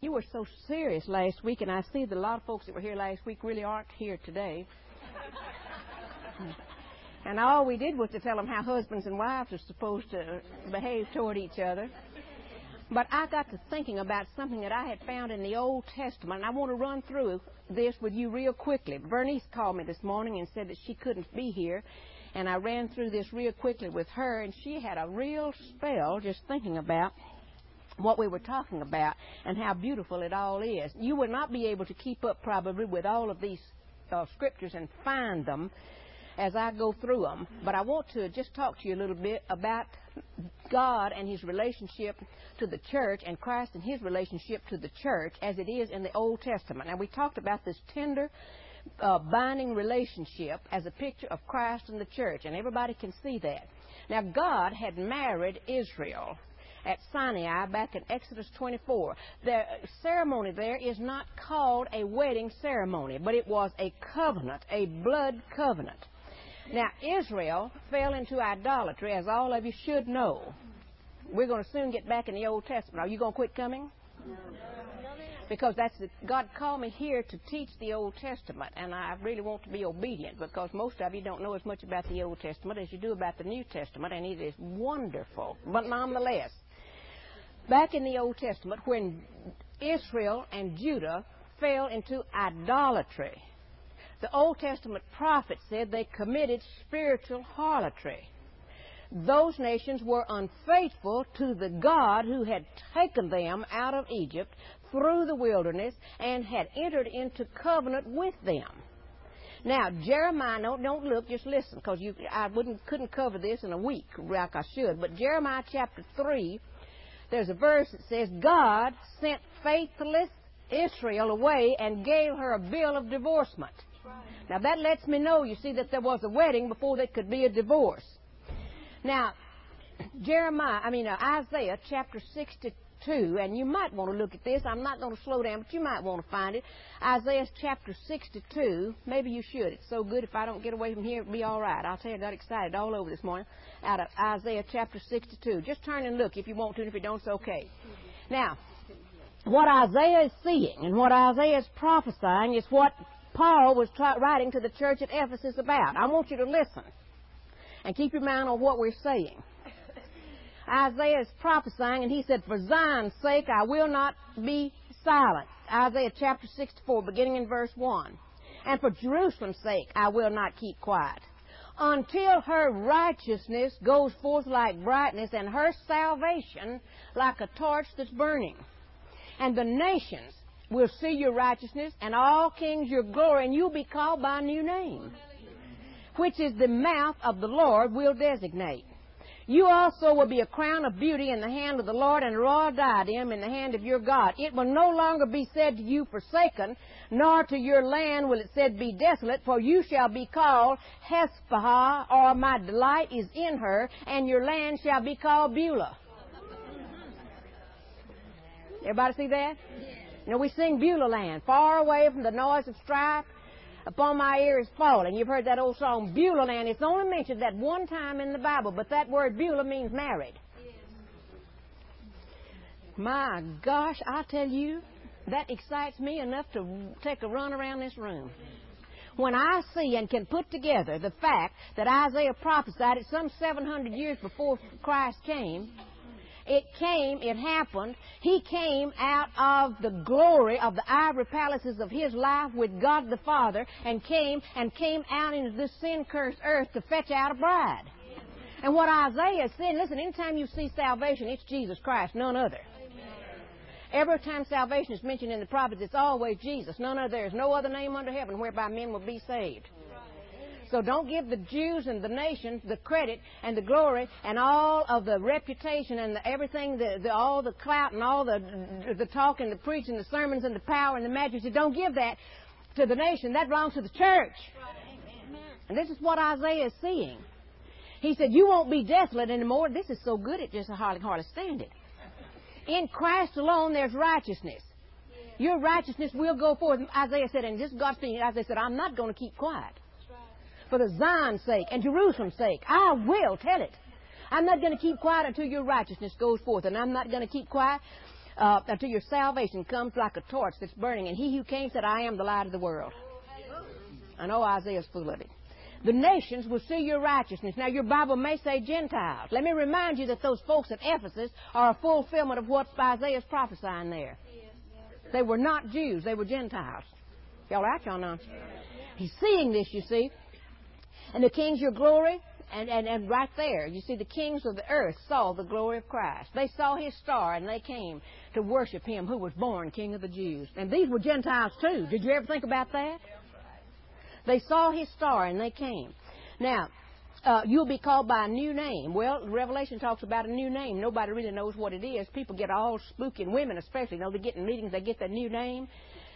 You were so serious last week, and I see that a lot of folks that were here last week really aren't here today. And all we did was to tell them how husbands and wives are supposed to behave toward each other. But I got to thinking about something that I had found in the Old Testament, and I want to run through this with you real quickly. Bernice called me this morning and said that she couldn't be here, and I ran through this real quickly with her, and she had a real spell just thinking about what we were talking about and how beautiful it all is. You will not be able to keep up probably with all of these scriptures and find them as I go through them, but I want to just talk to you a little bit about God and His relationship to the church and Christ and His relationship to the church as it is in the Old Testament. Now, we talked about this tender, binding relationship as a picture of Christ and the church, and everybody can see that. Now, God had married Israel at Sinai back in Exodus 24. The ceremony there is not called a wedding ceremony, but it was a covenant, a blood covenant. Now, Israel fell into idolatry, as all of you should know. We're going to soon get back in the Old Testament. Are you going to quit coming? Because God called me here to teach the Old Testament, and I really want to be obedient because most of you don't know as much about the Old Testament as you do about the New Testament, and it is wonderful. But nonetheless, back in the Old Testament, when Israel and Judah fell into idolatry, the Old Testament prophet said they committed spiritual harlotry. Those nations were unfaithful to the God who had taken them out of Egypt through the wilderness and had entered into covenant with them. Now, Jeremiah, don't look, just listen, because I couldn't cover this in a week like I should, but Jeremiah chapter 3, there's a verse that says, God sent faithless Israel away and gave her a bill of divorcement. Now, that lets me know, you see, that there was a wedding before there could be a divorce. Now, Isaiah chapter 62, and you might want to look at this. I'm not going to slow down, but you might want to find it. Isaiah chapter 62, maybe you should. It's so good if I don't get away from here, it'll be all right. I'll tell you, I got excited all over this morning out of Isaiah chapter 62. Just turn and look if you want to, and if you don't, it's okay. Now, what Isaiah is seeing and what Isaiah is prophesying is what Paul was writing to the church at Ephesus about. I want you to listen and keep your mind on what we're saying. Isaiah is prophesying, and he said, for Zion's sake I will not be silent. Isaiah chapter 64, beginning in verse 1. And for Jerusalem's sake I will not keep quiet, until her righteousness goes forth like brightness, and her salvation like a torch that's burning. And the nations will see your righteousness, and all kings your glory, and you'll be called by a new name, which is the mouth of the Lord will designate. You also will be a crown of beauty in the hand of the Lord, and a royal diadem in the hand of your God. It will no longer be said to you forsaken, nor to your land will it said be desolate, for you shall be called Hespah, or my delight is in her, and your land shall be called Beulah. Everybody see that? You know, we sing Beulah land, far away from the noise of strife, upon my ear is falling. You've heard that old song, Beulah land. It's only mentioned that one time in the Bible, but that word Beulah means married. My gosh, I tell you, that excites me enough to take a run around this room. When I see and can put together the fact that Isaiah prophesied it some 700 years before Christ came, it happened. He came out of the glory of the ivory palaces of His life with God the Father and came out into this sin-cursed earth to fetch out a bride. And what Isaiah said, listen, anytime you see salvation, it's Jesus Christ, none other. Every time salvation is mentioned in the prophets, it's always Jesus, none other. There is no other name under heaven whereby men will be saved. So don't give the Jews and the nations the credit and the glory and all of the reputation and everything, all the clout and all the talk and the preaching, the sermons and the power and the majesty. Don't give that to the nation. That belongs to the church. And this is what Isaiah is seeing. He said, you won't be desolate anymore. This is so good it just hardly stand it. In Christ alone there's righteousness. Your righteousness will go forth. Isaiah said, and this is God's speaking, Isaiah said, I'm not going to keep quiet. For the Zion's sake and Jerusalem's sake, I will tell it. I'm not going to keep quiet until your righteousness goes forth. And I'm not going to keep quiet until your salvation comes like a torch that's burning. And he who came said, I am the light of the world. I know Isaiah's full of it. The nations will see your righteousness. Now, your Bible may say Gentiles. Let me remind you that those folks at Ephesus are a fulfillment of what Isaiah's prophesying there. They were not Jews. They were Gentiles. Y'all right, y'all know? He's seeing this, you see. And the kings, your glory. And right there, you see, the kings of the earth saw the glory of Christ. They saw his star, and they came to worship him who was born King of the Jews. And these were Gentiles, too. Did you ever think about that? They saw his star, and they came. Now, you'll be called by a new name. Well, Revelation talks about a new name. Nobody really knows what it is. People get all spooky, and women especially. You know, they get in meetings, they get that new name,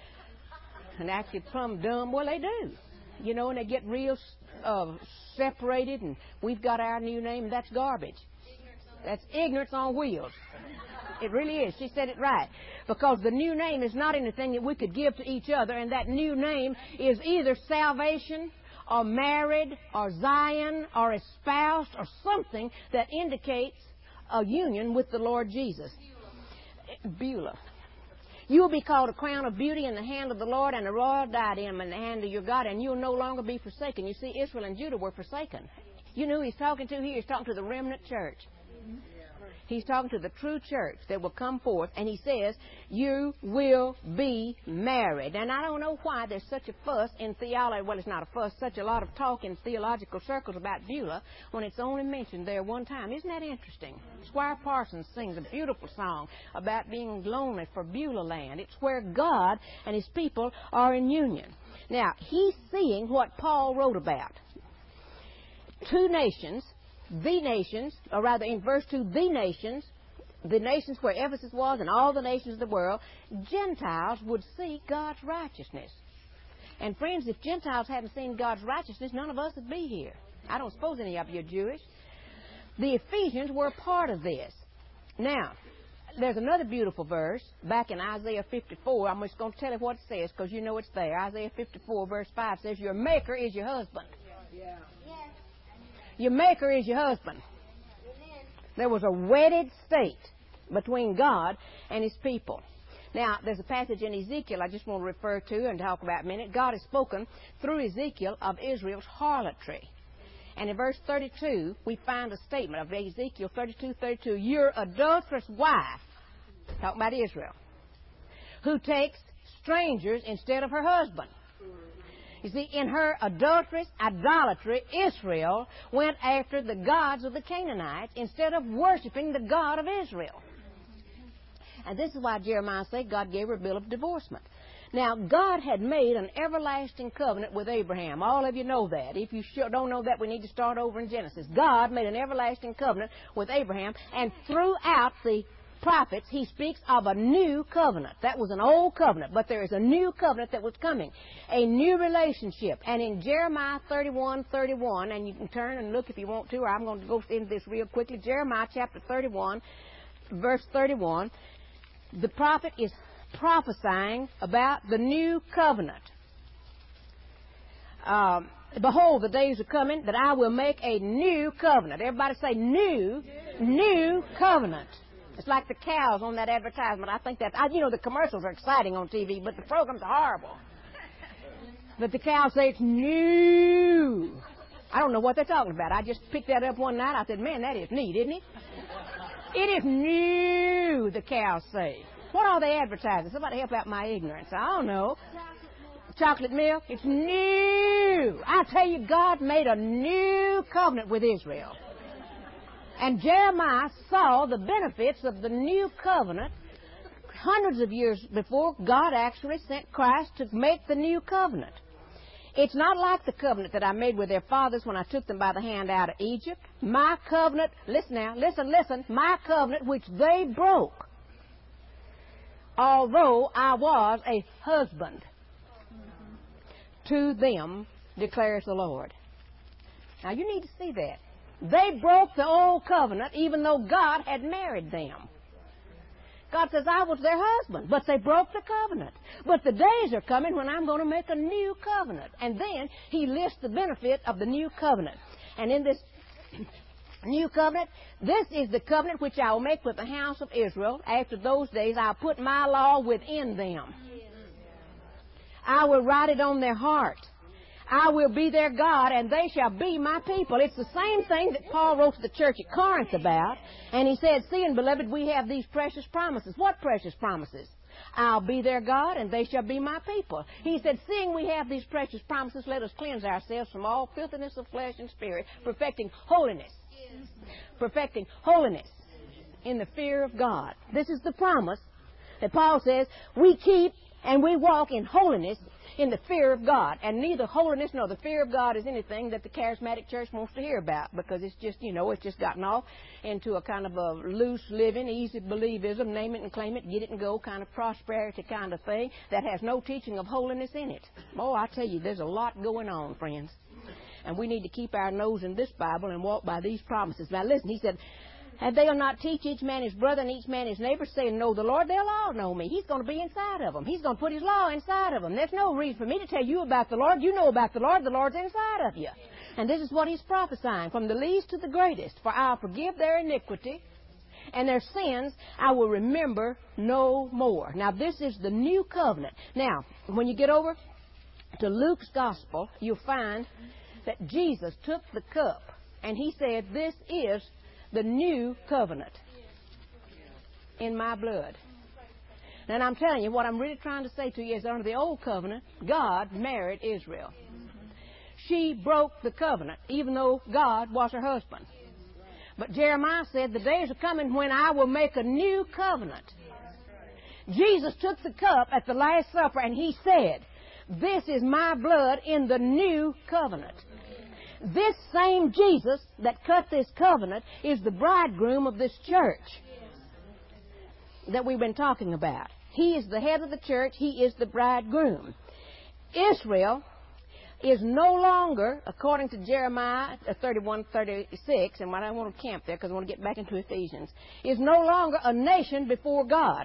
and act plumb dumb. Well, they do. You know, and they get real separated, and we've got our new name, and that's garbage. That's ignorance on wheels. It really is. She said it right. Because the new name is not anything that we could give to each other, and that new name is either salvation or married or Zion or espoused or something that indicates a union with the Lord Jesus. Beulah. You will be called a crown of beauty in the hand of the Lord and a royal diadem in the hand of your God, and you'll no longer be forsaken. You see, Israel and Judah were forsaken. You know who he's talking to here? He's talking to the remnant church. He's talking to the true church that will come forth, and he says, you will be married. And I don't know why there's such a fuss in theology. Well, it's not a fuss, such a lot of talk in theological circles about Beulah when it's only mentioned there one time. Isn't that interesting? Squire Parsons sings a beautiful song about being lonely for Beulah land. It's where God and his people are in union. Now, he's seeing what Paul wrote about. Two nations, the nations, or rather in verse 2, the nations where Ephesus was and all the nations of the world, Gentiles would see God's righteousness. And friends, if Gentiles hadn't seen God's righteousness, none of us would be here. I don't suppose any of you are Jewish. The Ephesians were a part of this. Now, there's another beautiful verse back in Isaiah 54. I'm just going to tell you what it says because you know it's there. Isaiah 54 verse 5 says, your maker is your husband. Yeah. Your maker is your husband. There was a wedded state between God and his people. Now, there's a passage in Ezekiel I just want to refer to and talk about a minute. God has spoken through Ezekiel of Israel's harlotry. And in verse 32, we find a statement of Ezekiel 32:32. Your adulterous wife, talking about Israel, who takes strangers instead of her husband. You see, in her adulterous idolatry, Israel went after the gods of the Canaanites instead of worshiping the God of Israel. And this is why Jeremiah said God gave her a bill of divorcement. Now, God had made an everlasting covenant with Abraham. All of you know that. If you don't know that, we need to start over in Genesis. God made an everlasting covenant with Abraham, and throughout the prophets, he speaks of a new covenant. That was an old covenant, but there is a new covenant that was coming, a new relationship. And in Jeremiah 31:31, and you can turn and look if you want to, or I'm going to go into this real quickly. Jeremiah chapter 31, verse 31, the prophet is prophesying about the new covenant. Behold, the days are coming that I will make a new covenant. Everybody say new covenant. It's like the cows on that advertisement. I think that, you know, the commercials are exciting on TV, but the programs are horrible. But the cows say it's new. I don't know what they're talking about. I just picked that up one night. I said, man, that is neat, isn't it? It is new, the cows say. What are they advertising? Somebody help out my ignorance. I don't know. Chocolate milk? It's new. I tell you, God made a new covenant with Israel. And Jeremiah saw the benefits of the new covenant hundreds of years before God actually sent Christ to make the new covenant. It's not like the covenant that I made with their fathers when I took them by the hand out of Egypt. My covenant, listen now, listen, my covenant which they broke, although I was a husband to them, declares the Lord. Now you need to see that. They broke the old covenant even though God had married them. God says, I was their husband, but they broke the covenant. But the days are coming when I'm going to make a new covenant. And then he lists the benefit of the new covenant. And in this New covenant. This is the covenant which I will make with the house of Israel. After those days I'll put my law within them. I will write it on their heart. I will be their God, and they shall be my people. It's the same thing that Paul wrote to the church at Corinth about. And he said, seeing, beloved, we have these precious promises. What precious promises? I'll be their God, and they shall be my people. He said, seeing we have these precious promises, let us cleanse ourselves from all filthiness of flesh and spirit, perfecting holiness. Perfecting holiness in the fear of God. This is the promise that Paul says we keep and we walk in holiness in the fear of God. And neither holiness nor the fear of God is anything that the charismatic church wants to hear about, because it's just, it's just gotten off into a kind of a loose living, easy believism, name it and claim it, get it and go kind of prosperity kind of thing that has no teaching of holiness in it. Oh, I tell you, there's a lot going on, friends. And we need to keep our nose in this Bible and walk by these promises. Now listen, he said, and they'll not teach each man his brother and each man his neighbor, saying, know the Lord, they'll all know me. He's going to be inside of them. He's going to put his law inside of them. There's no reason for me to tell you about the Lord. You know about the Lord. The Lord's inside of you. And this is what he's prophesying, from the least to the greatest. For I'll forgive their iniquity, and their sins I will remember no more. Now this is the new covenant. Now, when you get over to Luke's gospel, you'll find that Jesus took the cup and he said, this is the new covenant in my blood. And I'm telling you, what I'm really trying to say to you is, under the old covenant, God married Israel. She broke the covenant, even though God was her husband. But Jeremiah said, the days are coming when I will make a new covenant. Jesus took the cup at the Last Supper and he said, this is my blood in the new covenant. This same Jesus that cut this covenant is the bridegroom of this church that we've been talking about. He is the head of the church. He is the bridegroom. Israel is no longer, according to Jeremiah 31:36, and I don't want to camp there because I want to get back into Ephesians, is no longer a nation before God.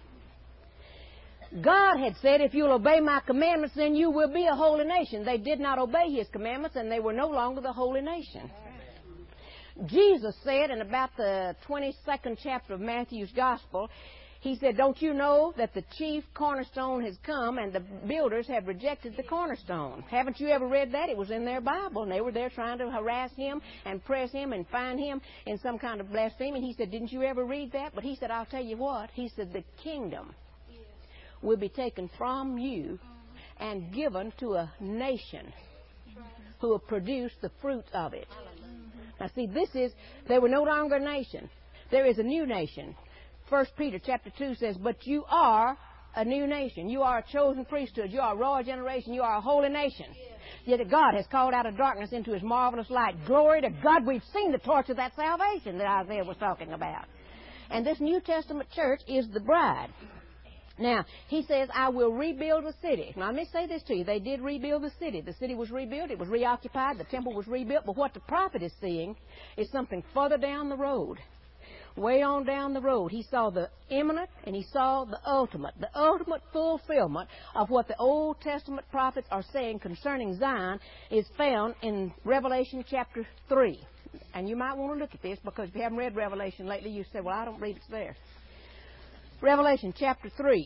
God had said, if you'll obey my commandments, then you will be a holy nation. They did not obey his commandments, and they were no longer the holy nation. Jesus said in about the 22nd chapter of Matthew's Gospel, he said, don't you know that the chief cornerstone has come and the builders have rejected the cornerstone? Haven't you ever read that? It was in their Bible, and they were there trying to harass him and press him and find him in some kind of blasphemy. And he said, didn't you ever read that? But he said, I'll tell you what. He said, the kingdom will be taken from you and given to a nation who will produce the fruit of it. Now see, they were no longer a nation. There is a new nation. 1 Peter chapter 2 says, but you are a new nation. You are a chosen priesthood. You are a royal generation. You are a holy nation. Yet God has called out of darkness into his marvelous light. Glory to God. We've seen the torch of that salvation that Isaiah was talking about. And this New Testament church is the bride. Now, he says, I will rebuild the city. Now, let me say this to you. They did rebuild the city. The city was rebuilt. It was reoccupied. The temple was rebuilt. But what the prophet is seeing is something further down the road. Way on down the road. He saw the imminent and he saw the ultimate fulfillment of what the Old Testament prophets are saying concerning Zion is found in Revelation chapter 3. And you might want to look at this, because if you haven't read Revelation lately, you say, well, I don't believe it's there. Revelation chapter 3.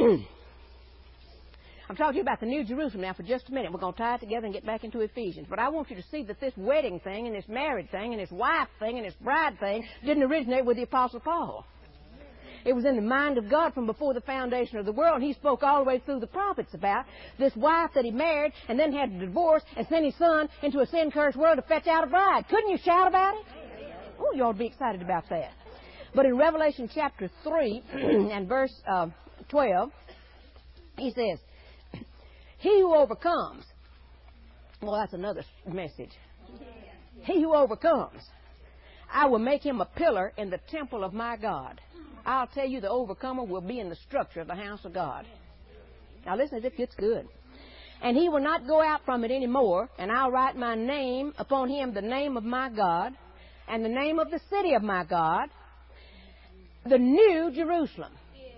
I'm talking to you about the New Jerusalem now for just a minute. We're going to tie it together and get back into Ephesians. But I want you to see that this wedding thing and this marriage thing and this wife thing and this bride thing didn't originate with the Apostle Paul. It was in the mind of God from before the foundation of the world. He spoke all the way through the prophets about this wife that he married and then had to divorce and send his son into a sin-cursed world to fetch out a bride. Couldn't you shout about it? Oh, you ought to be excited about that. But in Revelation chapter 3 and verse 12, he says, he who overcomes, well, that's another message. He who overcomes, I will make him a pillar in the temple of my God. I'll tell you, the overcomer will be in the structure of the house of God. Now listen, as if it's good. And he will not go out from it any more, and I'll write my name upon him, the name of my God, and the name of the city of my God, the new Jerusalem,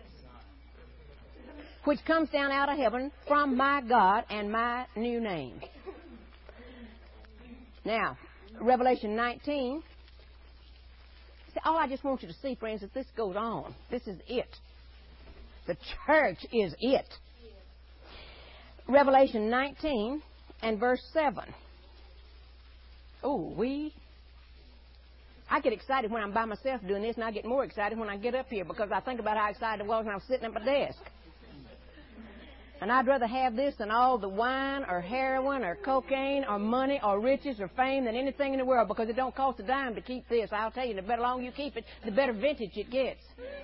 which comes down out of heaven from my God and my new name. Now, Revelation 19 all I just want you to see, friends, is this goes on. This is it. The church is it. Revelation 19 and verse 7. Oh, I get excited when I'm by myself doing this, and I get more excited when I get up here because I think about how excited I was when I was sitting at my desk. And I'd rather have this than all the wine or heroin or cocaine or money or riches or fame than anything in the world, because it don't cost a dime to keep this. I'll tell you, the better long you keep it, the better vintage it gets.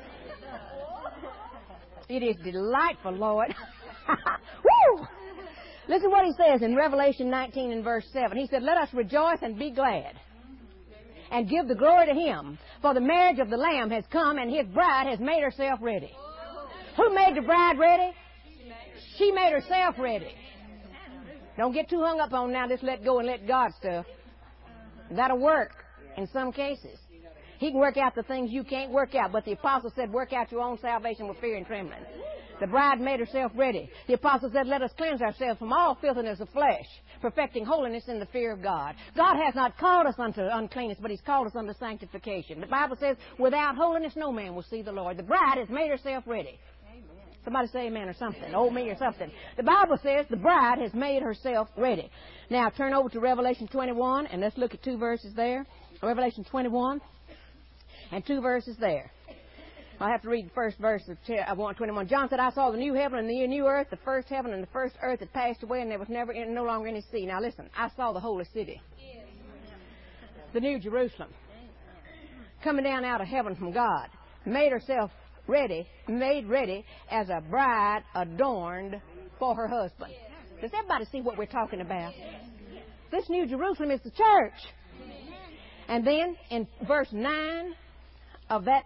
It is delightful, Lord. Woo! Listen what he says in Revelation 19 and verse 7. He said, "Let us rejoice and be glad and give the glory to Him, for the marriage of the Lamb has come, and His bride has made herself ready." Who made the bride ready? She made herself ready. Don't get too hung up on now, just let go and let God stuff. That'll work in some cases. He can work out the things you can't work out, but the apostle said, work out your own salvation with fear and trembling. The bride made herself ready. The apostle said, let us cleanse ourselves from all filthiness of flesh, perfecting holiness in the fear of God. God has not called us unto uncleanness, but He's called us unto sanctification. The Bible says, without holiness no man will see the Lord. The bride has made herself ready. Somebody say amen or something. Old me or something. The Bible says the bride has made herself ready. Now turn over to Revelation 21 and let's look at 2 verses there. Revelation 21 and 2 verses there. I have to read the first verse of 21. John said, I saw the new heaven and the new earth, the first heaven and the first earth had passed away, and there was no longer any sea. Now listen, I saw the holy city, the new Jerusalem, coming down out of heaven from God, made herself ready, made ready as a bride adorned for her husband. Does everybody see what we're talking about? This new Jerusalem is the church. And then in verse 9 of that,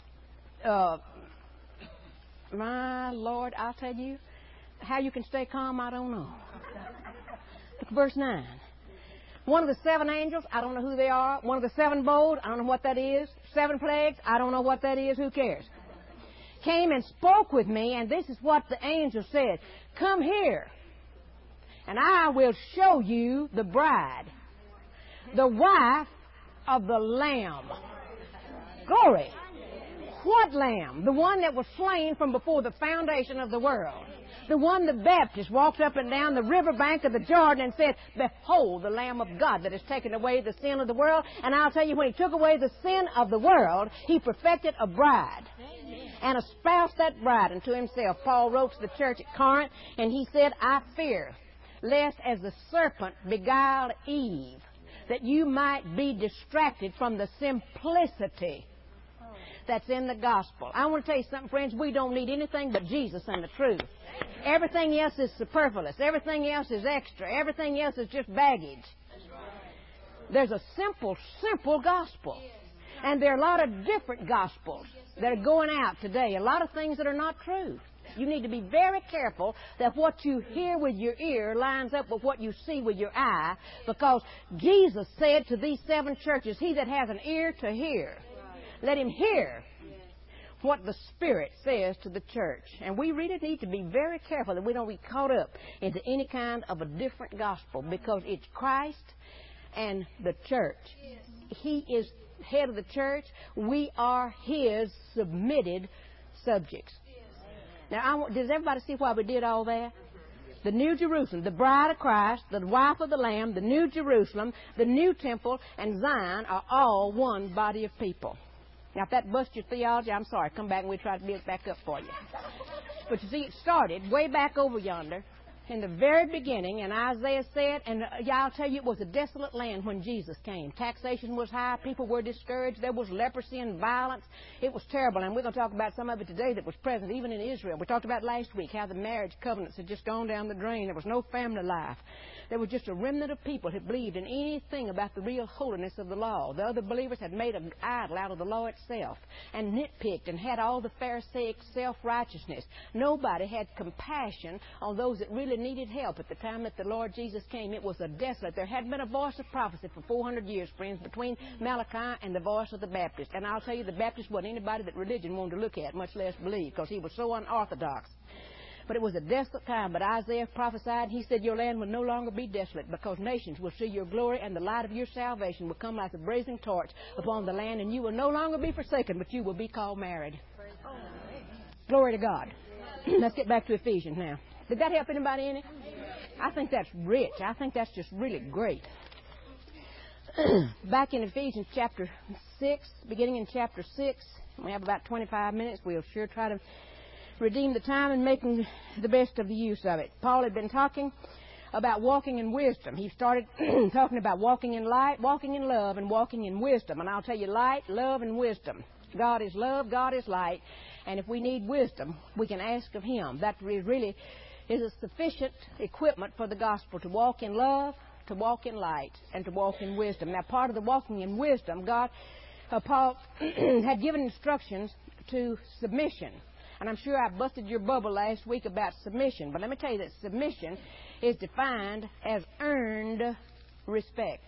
my Lord, I'll tell you, how you can stay calm, I don't know. Look at verse 9. One of the 7 angels, I don't know who they are. One of the 7 bowls, I don't know what that is. 7 plagues, I don't know what that is. Who cares? Came and spoke with me, and this is what the angel said. Come here, and I will show you the bride, the wife of the Lamb. Glory. What Lamb? The one that was slain from before the foundation of the world. The one the Baptist walked up and down the riverbank of the Jordan and said, behold, the Lamb of God that has taken away the sin of the world. And I'll tell you, when He took away the sin of the world, He perfected a bride and espoused that bride unto Himself. Paul wrote to the church at Corinth, and he said, I fear, lest as the serpent beguiled Eve, that you might be distracted from the simplicity that's in the gospel. I want to tell you something, friends. We don't need anything but Jesus and the truth. Everything else is superfluous. Everything else is extra. Everything else is just baggage. There's a simple gospel. And there are a lot of different gospels that are going out today. A lot of things that are not true. You need to be very careful that what you hear with your ear lines up with what you see with your eye, because Jesus said to these 7 churches, he that has an ear to hear, let him hear what the Spirit says to the church. And we really need to be very careful that we don't be caught up into any kind of a different gospel, because it's Christ and the church. He is head of the church. We are His submitted subjects. Now, does everybody see why we did all that? The New Jerusalem, the bride of Christ, the wife of the Lamb, the New Jerusalem, the new temple, and Zion are all one body of people. Now, if that busts your theology, I'm sorry. Come back and we'll try to build it back up for you. But you see, it started way back over yonder in the very beginning, and Isaiah said, and I'll tell you, it was a desolate land when Jesus came. Taxation was high. People were discouraged. There was leprosy and violence. It was terrible, and we're going to talk about some of it today that was present even in Israel. We talked about last week how the marriage covenants had just gone down the drain. There was no family life. There was just a remnant of people who believed in anything about the real holiness of the law. The other believers had made an idol out of the law itself and nitpicked and had all the Pharisaic self-righteousness. Nobody had compassion on those that really needed help. At the time that the Lord Jesus came, it was a desolate. There had been a voice of prophecy for 400 years, friends, between Malachi and the voice of the Baptist. And I'll tell you, the Baptist wasn't anybody that religion wanted to look at, much less believe, because he was so unorthodox. But it was a desolate time. But Isaiah prophesied, he said, your land will no longer be desolate, because nations will see your glory, and the light of your salvation will come like a blazing torch upon the land, and you will no longer be forsaken, but you will be called married. Glory to God. Let's get back to Ephesians now. Did that help anybody any? I think that's rich. I think that's just really great. Back in Ephesians chapter 6, beginning in chapter 6, we have about 25 minutes. We'll sure try to redeem the time and making the best of the use of it. Paul had been talking about walking in wisdom. He started talking about walking in light, walking in love, and walking in wisdom. And I'll tell you, light, love, and wisdom. God is love, God is light. And if we need wisdom, we can ask of Him. That really is a sufficient equipment for the gospel, to walk in love, to walk in light, and to walk in wisdom. Now, part of the walking in wisdom, Paul had given instructions to submission. And I'm sure I busted your bubble last week about submission. But let me tell you that submission is defined as earned respect.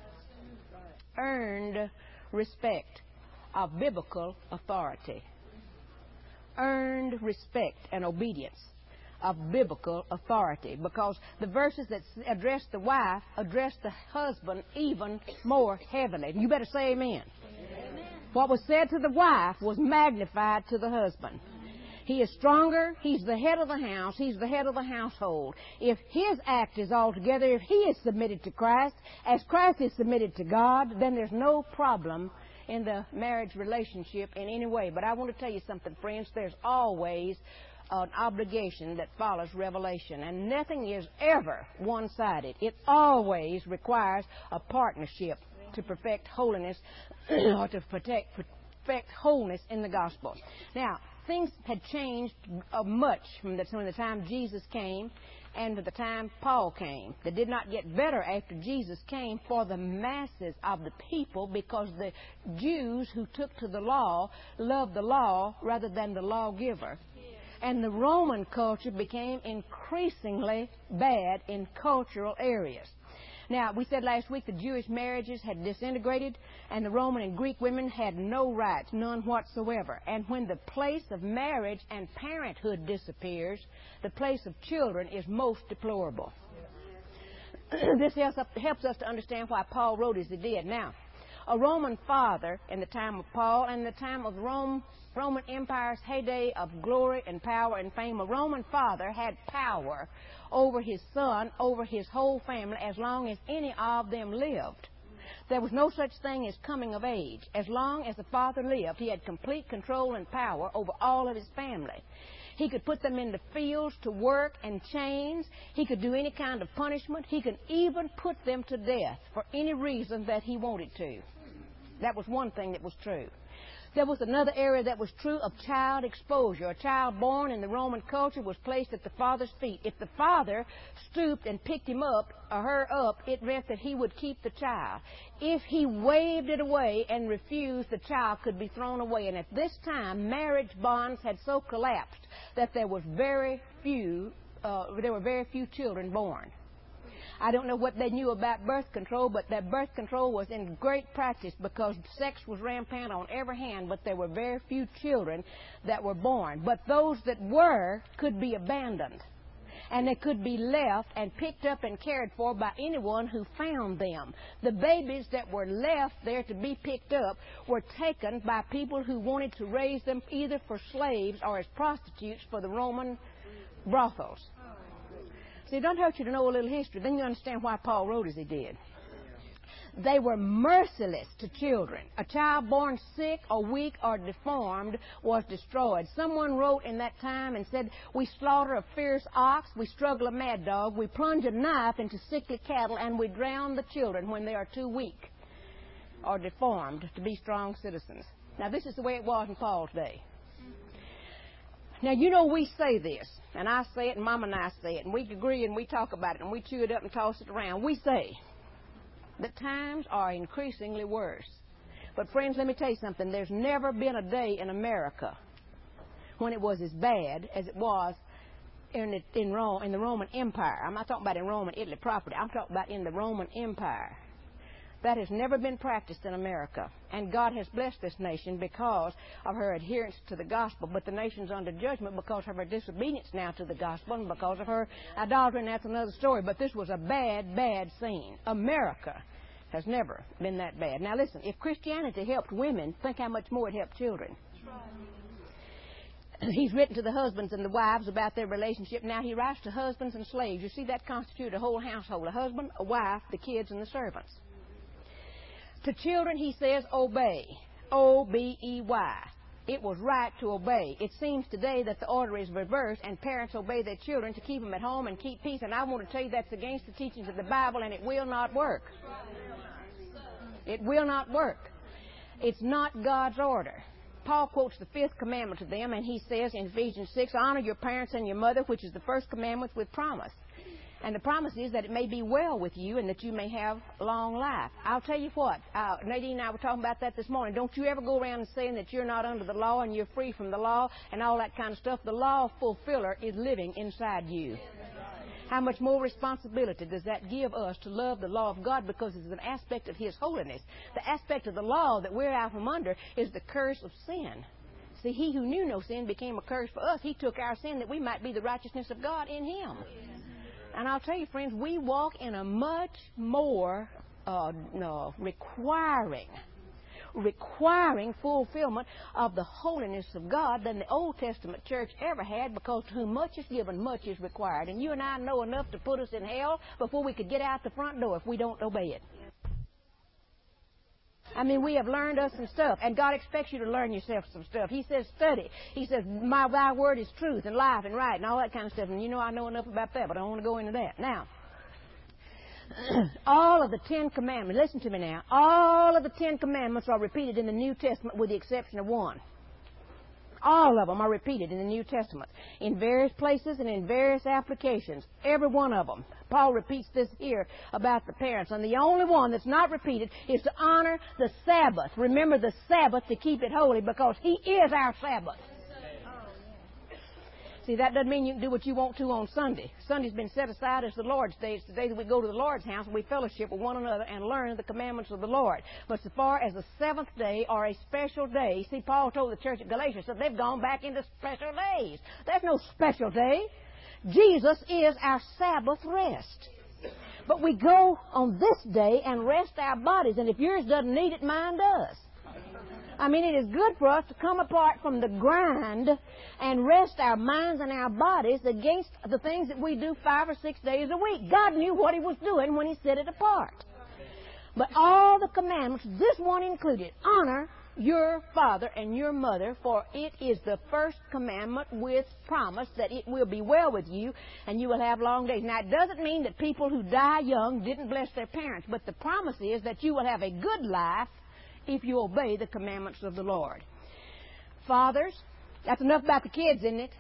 Earned respect of biblical authority. Earned respect and obedience of biblical authority, because the verses that address the wife address the husband even more heavily. You better say amen. Amen. What was said to the wife was magnified to the husband. He is stronger. He's the head of the house. He's the head of the household. If his act is all together, if he is submitted to Christ, as Christ is submitted to God, then there's no problem in the marriage relationship in any way. But I want to tell you something, friends. There's always an obligation that follows revelation, and nothing is ever one-sided. It always requires a partnership to perfect holiness or to perfect wholeness in the gospel. Now, things had changed much from the time Jesus came and to the time Paul came. They did not get better after Jesus came for the masses of the people, because the Jews who took to the law loved the law rather than the lawgiver. And the Roman culture became increasingly bad in cultural areas. Now, we said last week the Jewish marriages had disintegrated, and the Roman and Greek women had no rights, none whatsoever. And when the place of marriage and parenthood disappears, the place of children is most deplorable. This helps us to understand why Paul wrote as he did. Now, a Roman father in the time of Paul and the time of Roman Empire's heyday of glory and power and fame, a Roman father had power over his son, over his whole family, as long as any of them lived. There was no such thing as coming of age. As long as the father lived, he had complete control and power over all of his family. He could put them in the fields to work and chains. He could do any kind of punishment. He could even put them to death for any reason that he wanted to. That was one thing that was true. There was another area that was true of child exposure. A child born in the Roman culture was placed at the father's feet. If the father stooped and picked him up or her up, it meant that he would keep the child. If he waved it away and refused, the child could be thrown away. And at this time, marriage bonds had so collapsed that there were very few children born. I don't know what they knew about birth control, but that birth control was in great practice, because sex was rampant on every hand, but there were very few children that were born. But those that were could be abandoned, and they could be left and picked up and cared for by anyone who found them. The babies that were left there to be picked up were taken by people who wanted to raise them either for slaves or as prostitutes for the Roman brothels. See, it don't hurt you to know a little history. Then you understand why Paul wrote as he did. They were merciless to children. A child born sick or weak or deformed was destroyed. Someone wrote in that time and said, we slaughter a fierce ox, we struggle a mad dog, we plunge a knife into sickly cattle, and we drown the children when they are too weak or deformed to be strong citizens. Now, this is the way it was in Paul's day. Now, you know, we say this, and I say it, and Mama and I say it, and we agree and we talk about it, and we chew it up and toss it around. We say that times are increasingly worse. But, friends, let me tell you something. There's never been a day in America when it was as bad as it was in Rome, in the Roman Empire. I'm not talking about in Rome and Italy property. I'm talking about in the Roman Empire. That has never been practiced in America. And God has blessed this nation because of her adherence to the gospel. But the nation's under judgment because of her disobedience now to the gospel and because of her idolatry, and that's another story. But this was a bad, bad scene. America has never been that bad. Now listen, if Christianity helped women, think how much more it helped children. He's written to the husbands and the wives about their relationship. Now he writes to husbands and slaves. You see, that constitutes a whole household, a husband, a wife, the kids, and the servants. To children, he says, obey. O-B-E-Y. It was right to obey. It seems today that the order is reversed, and parents obey their children to keep them at home and keep peace. And I want to tell you that's against the teachings of the Bible, and it will not work. It will not work. It's not God's order. Paul quotes the 5th commandment to them, and he says in Ephesians 6, honor your parents and your mother, which is the first commandment with promise. And the promise is that it may be well with you and that you may have long life. I'll tell you what, Nadine and I were talking about that this morning. Don't you ever go around saying that you're not under the law and you're free from the law and all that kind of stuff. The law fulfiller is living inside you. How much more responsibility does that give us to love the law of God, because it's an aspect of His holiness. The aspect of the law that we're out from under is the curse of sin. See, He who knew no sin became a curse for us. He took our sin that we might be the righteousness of God in Him. And I'll tell you, friends, we walk in a much more requiring fulfillment of the holiness of God than the Old Testament church ever had, because to whom much is given, much is required. And you and I know enough to put us in hell before we could get out the front door if we don't obey it. I mean, we have learned us some stuff, and God expects you to learn yourself some stuff. He says, study. He says, thy word is truth and life and right and all that kind of stuff. And you know I know enough about that, but I don't want to go into that. Now, all of the 10 Commandments, listen to me now, all of the 10 Commandments are repeated in the New Testament with the exception of one. All of them are repeated in the New Testament in various places and in various applications. Every one of them. Paul repeats this here about the parents. And the only one that's not repeated is to honor the Sabbath. Remember the Sabbath, to keep it holy, because He is our Sabbath. See, that doesn't mean you can do what you want to on Sunday. Sunday's been set aside as the Lord's Day. It's the day that we go to the Lord's house and we fellowship with one another and learn the commandments of the Lord. But so far as the seventh day or a special day, see, Paul told the church at Galatia, so they've gone back into special days. There's no special day. Jesus is our Sabbath rest. But we go on this day and rest our bodies, and if yours doesn't need it, mine does. I mean, it is good for us to come apart from the grind and rest our minds and our bodies against the things that we do 5 or 6 days a week. God knew what He was doing when He set it apart. But all the commandments, this one included, honor your father and your mother, for it is the first commandment with promise that it will be well with you and you will have long days. Now, it doesn't mean that people who die young didn't bless their parents, but the promise is that you will have a good life if you obey the commandments of the Lord. Fathers, that's enough about the kids, isn't it?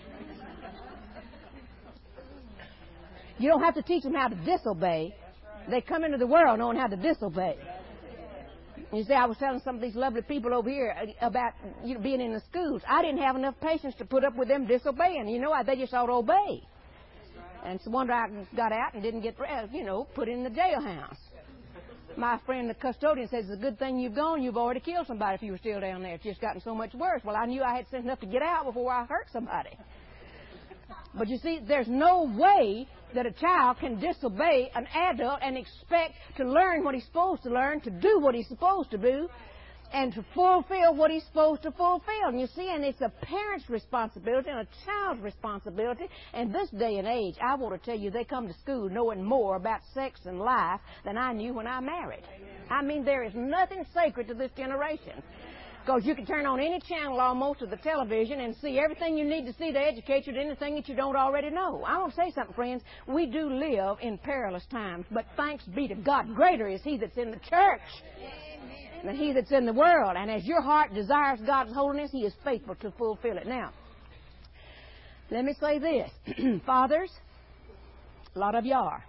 You don't have to teach them how to disobey. They come into the world knowing how to disobey. You see, I was telling some of these lovely people over here about being in the schools. I didn't have enough patience to put up with them disobeying. They just ought to obey. And it's a wonder I got out and didn't get, put in the jailhouse. My friend, the custodian, says, it's a good thing you've gone. You've already killed somebody if you were still down there. It's just gotten so much worse. Well, I knew I had sense enough to get out before I hurt somebody. But you see, there's no way that a child can disobey an adult and expect to learn what he's supposed to learn, to do what he's supposed to do, and to fulfill what he's supposed to fulfill. And you see, and it's a parent's responsibility and a child's responsibility. And this day and age, I want to tell you, they come to school knowing more about sex and life than I knew when I married. I mean, there is nothing sacred to this generation. Because you can turn on any channel almost of the television and see everything you need to see to educate you to anything that you don't already know. I want to say something, friends. We do live in perilous times, but thanks be to God, greater is He that's in the church than he that's in the world. And as your heart desires God's holiness, He is faithful to fulfill it. Now, let me say this. Fathers, a lot of you are.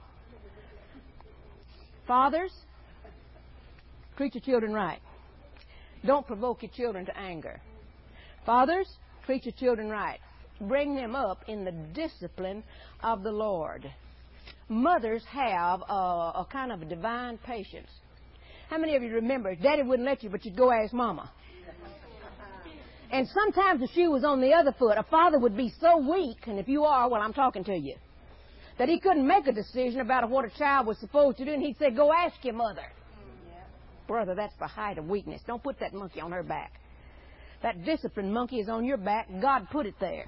Fathers, treat your children right. Don't provoke your children to anger. Fathers, treat your children right. Bring them up in the discipline of the Lord. Mothers have a kind of a divine patience. How many of you remember Daddy wouldn't let you, but you'd go ask Mama? And sometimes the shoe was on the other foot. A father would be so weak, and if you are, well, I'm talking to you, that he couldn't make a decision about what a child was supposed to do, and he'd say, go ask your mother. Yeah. Brother, that's the height of weakness. Don't put that monkey on her back. That disciplined monkey is on your back. God put it there.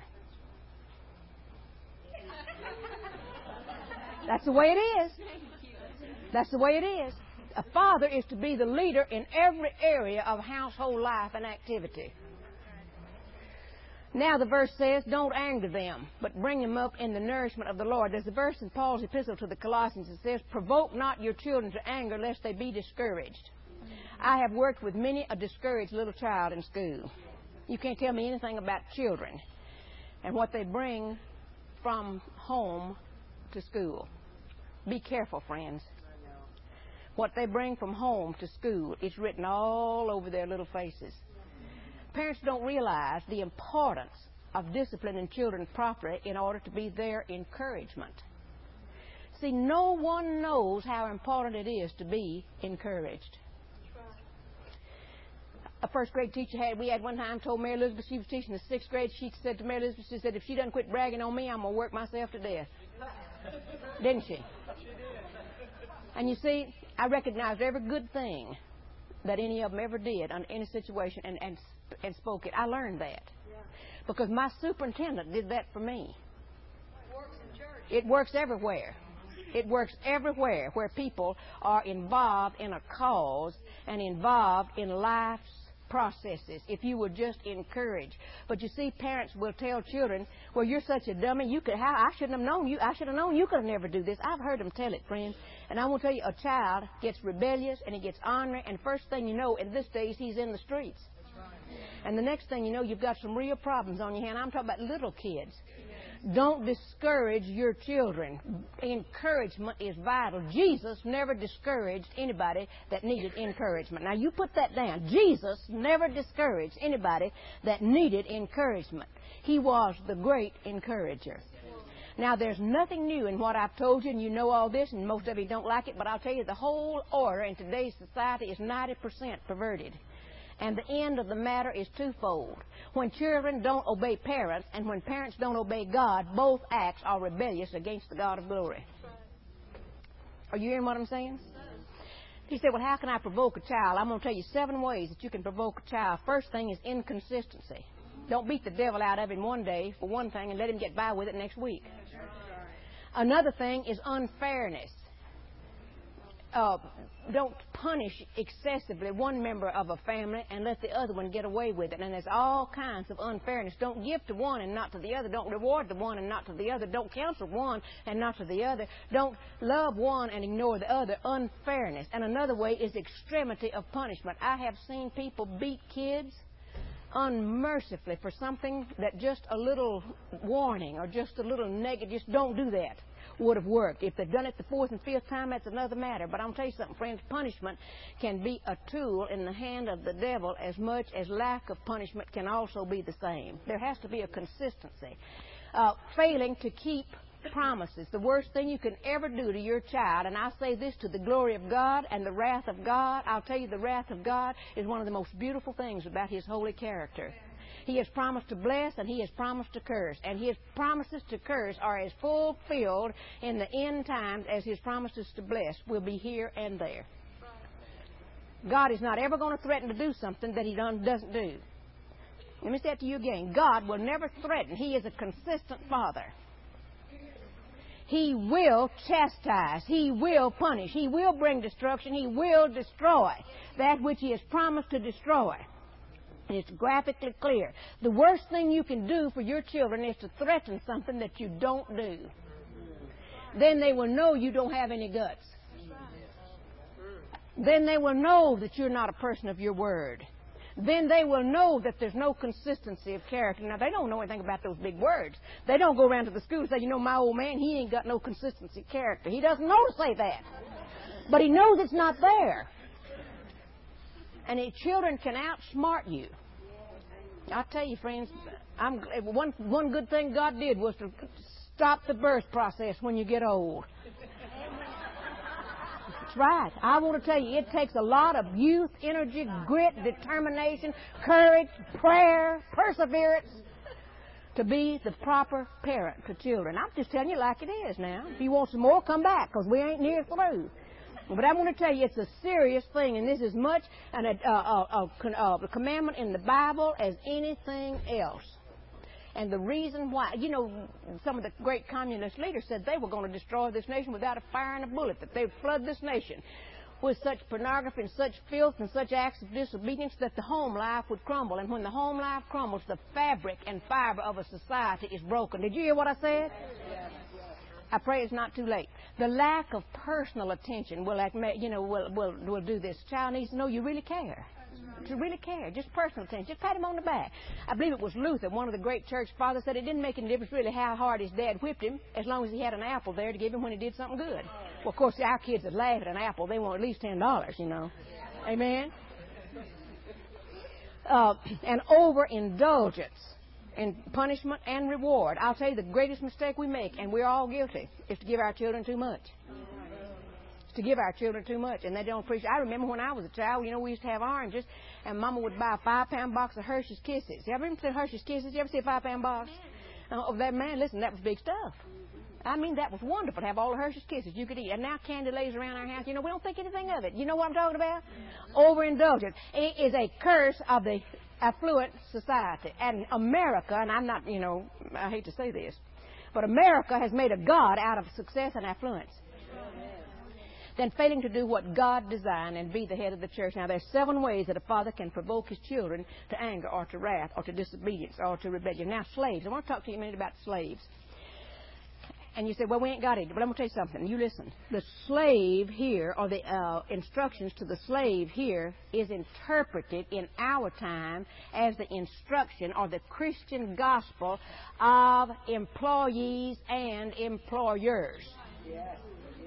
That's the way it is. That's the way it is. A father is to be the leader in every area of household life and activity. Now the verse says, don't anger them, but bring them up in the nourishment of the Lord. There's a verse in Paul's epistle to the Colossians that says, provoke not your children to anger, lest they be discouraged. I have worked with many a discouraged little child in school. You can't tell me anything about children and what they bring from home to school. Be careful, friends. What they bring from home to school is written all over their little faces. Parents don't realize the importance of disciplining children properly in order to be their encouragement. See, no one knows how important it is to be encouraged. A first grade teacher we had one time told Mary Elizabeth, she was teaching the sixth grade, she said to Mary Elizabeth, she said, if she doesn't quit bragging on me, I'm going to work myself to death. Didn't she? And you see, I recognized every good thing that any of them ever did under any situation and spoke it. I learned that. Because my superintendent did that for me. It works everywhere. It works everywhere where people are involved in a cause and involved in life's processes, if you would just encourage. But you see, parents will tell children, well, you're such a dummy, I shouldn't have known you. I should have known you could never do this. I've heard them tell it, friends. And I want to tell you, a child gets rebellious and he gets ornery, and first thing you know, in this days, he's in the streets. And the next thing you know, you've got some real problems on your hand. I'm talking about little kids. Don't discourage your children. Encouragement is vital. Jesus never discouraged anybody that needed encouragement. Now, you put that down. Jesus never discouraged anybody that needed encouragement. He was the great encourager. Now, there's nothing new in what I've told you, and you know all this, and most of you don't like it, but I'll tell you, the whole order in today's society is 90% perverted. And the end of the matter is twofold. When children don't obey parents and when parents don't obey God, both acts are rebellious against the God of glory. Are you hearing what I'm saying? He said, well, how can I provoke a child? I'm going to tell you 7 ways that you can provoke a child. First thing is inconsistency. Don't beat the devil out of him one day for one thing and let him get by with it next week. Another thing is unfairness. Don't punish excessively one member of a family and let the other one get away with it. And there's all kinds of unfairness. Don't give to one and not to the other. Don't reward the one and not to the other. Don't counsel one and not to the other. Don't love one and ignore the other. Unfairness. And another way is extremity of punishment. I have seen people beat kids unmercifully for something that just a little warning or just a little negative, just don't do that, would have worked. If they've done it the 4th and 5th time, that's another matter. But I'll tell you something, friends, punishment can be a tool in the hand of the devil as much as lack of punishment can also be the same. There has to be a consistency. Failing to keep promises. The worst thing you can ever do to your child, and I say this to the glory of God and the wrath of God, I'll tell you the wrath of God is one of the most beautiful things about His holy character. He has promised to bless and He has promised to curse. And His promises to curse are as fulfilled in the end times as His promises to bless will be here and there. God is not ever going to threaten to do something that He doesn't do. Let me say that to you again. God will never threaten. He is a consistent Father. He will chastise. He will punish. He will bring destruction. He will destroy that which He has promised to destroy. And it's graphically clear. The worst thing you can do for your children is to threaten something that you don't do. Then they will know you don't have any guts. Then they will know that you're not a person of your word. Then they will know that there's no consistency of character. Now, they don't know anything about those big words. They don't go around to the school and say, you know, my old man, he ain't got no consistency of character. He doesn't know to say that. But he knows it's not there. And children can outsmart you. I tell you, friends, one good thing God did was to stop the birth process when you get old. That's right. I want to tell you, it takes a lot of youth, energy, grit, determination, courage, prayer, perseverance to be the proper parent to children. I'm just telling you like it is now. If you want some more, come back, because we ain't near through. But I want to tell you, it's a serious thing, and this is much a commandment in the Bible as anything else. And the reason why, you know, some of the great communist leaders said they were going to destroy this nation without a fire and a bullet, that they would flood this nation with such pornography and such filth and such acts of disobedience that the home life would crumble. And when the home life crumbles, the fabric and fiber of a society is broken. Did you hear what I said? I pray it's not too late. The lack of personal attention will do this. Child needs to know you really care. To really care, just personal attention. Just pat him on the back. I believe it was Luther, one of the great church fathers, said it didn't make any difference really how hard his dad whipped him, as long as he had an apple there to give him when he did something good. Well, of course, our kids would laugh at an apple. They want at least $10, you know. Amen? And overindulgence in punishment and reward. I'll tell you, the greatest mistake we make, and we're all guilty, is to give our children too much. To give our children too much, and they don't appreciate. I remember when I was a child, you know, we used to have oranges, and Mama would buy a 5-pound box of Hershey's Kisses. You ever remember Hershey's Kisses? You ever see a 5-pound box? Listen, that was big stuff. I mean, that was wonderful to have all the Hershey's Kisses you could eat. And now candy lays around our house. You know, we don't think anything of it. You know what I'm talking about? Overindulgence. It is a curse of the affluent society. And America, and I'm not, you know, I hate to say this, but America has made a god out of success and affluence, than failing to do what God designed and be the head of the church. Now, there's 7 ways that a father can provoke his children to anger or to wrath or to disobedience or to rebellion. Now, slaves. I want to talk to you a minute about slaves. And you say, well, we ain't got it. But I'm going to tell you something. You listen. The slave here, or the instructions to the slave here, is interpreted in our time as the instruction or the Christian gospel of employees and employers. Yes.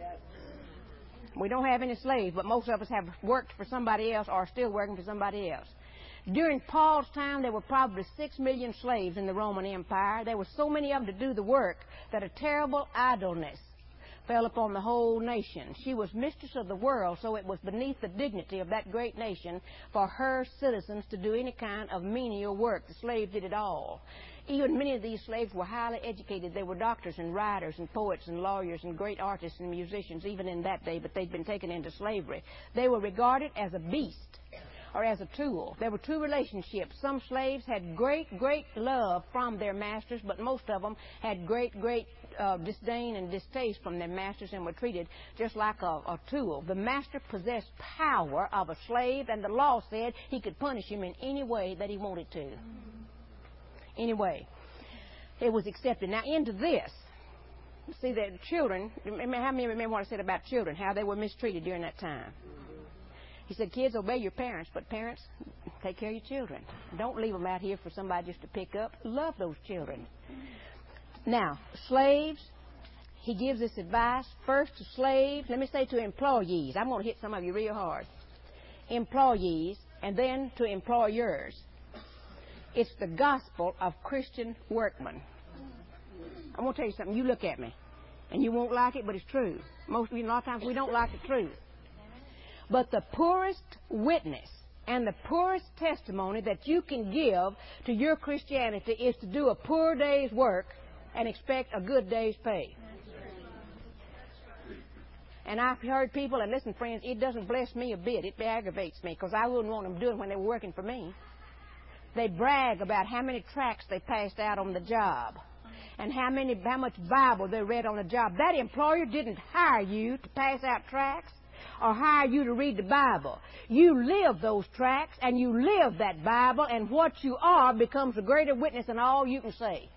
We don't have any slaves, but most of us have worked for somebody else or are still working for somebody else. During Paul's time, there were probably 6 million slaves in the Roman Empire. There were so many of them to do the work that a terrible idleness fell upon the whole nation. She was mistress of the world, so it was beneath the dignity of that great nation for her citizens to do any kind of menial work. The slaves did it all. Even many of these slaves were highly educated. They were doctors and writers and poets and lawyers and great artists and musicians even in that day, but they'd been taken into slavery. They were regarded as a beast or as a tool. There were 2 relationships. Some slaves had great love from their masters, but most of them had great disdain and distaste from their masters and were treated just like a tool. The master possessed power of a slave, and the law said he could punish him in any way that he wanted to. Anyway, it was accepted. Now, into this, see that children, how many remember what I said about children, how they were mistreated during that time? He said, kids, obey your parents, but parents, take care of your children. Don't leave them out here for somebody just to pick up. Love those children. Now, slaves, he gives this advice first to slaves. Let me say to employees. I'm going to hit some of you real hard. Employees, and then to employers. It's the gospel of Christian workmen. I want to tell you something. You look at me, and you won't like it, but it's true. Most of you, a lot of times, we don't like the truth. But the poorest witness and the poorest testimony that you can give to your Christianity is to do a poor day's work and expect a good day's pay. And I've heard people, and listen, friends, it doesn't bless me a bit. It aggravates me, because I wouldn't want them doing it when they were working for me. They brag about how many tracts they passed out on the job and how much Bible they read on the job. That employer didn't hire you to pass out tracts or hire you to read the Bible. You live those tracts and you live that Bible, and what you are becomes a greater witness than all you can say.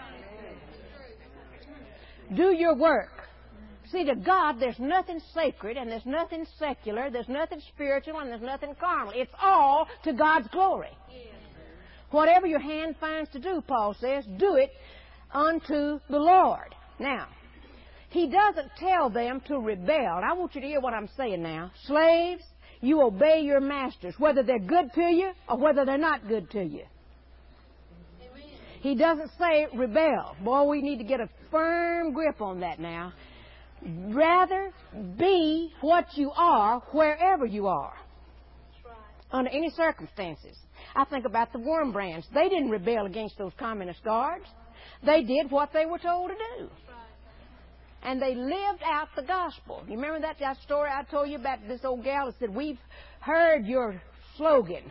Do your work. See, to God, there's nothing sacred and there's nothing secular, there's nothing spiritual and there's nothing carnal. It's all to God's glory. Whatever your hand finds to do, Paul says, do it unto the Lord. Now, he doesn't tell them to rebel. And I want you to hear what I'm saying now. Slaves, you obey your masters, whether they're good to you or whether they're not good to you. Amen. He doesn't say rebel. Boy, we need to get a firm grip on that now. rather be what you are wherever you are, under any circumstances. I think about the Wormbrands. They didn't rebel against those communist guards. They did what they were told to do. And they lived out the gospel. You remember that story I told you about this old gal that said, we've heard your slogan.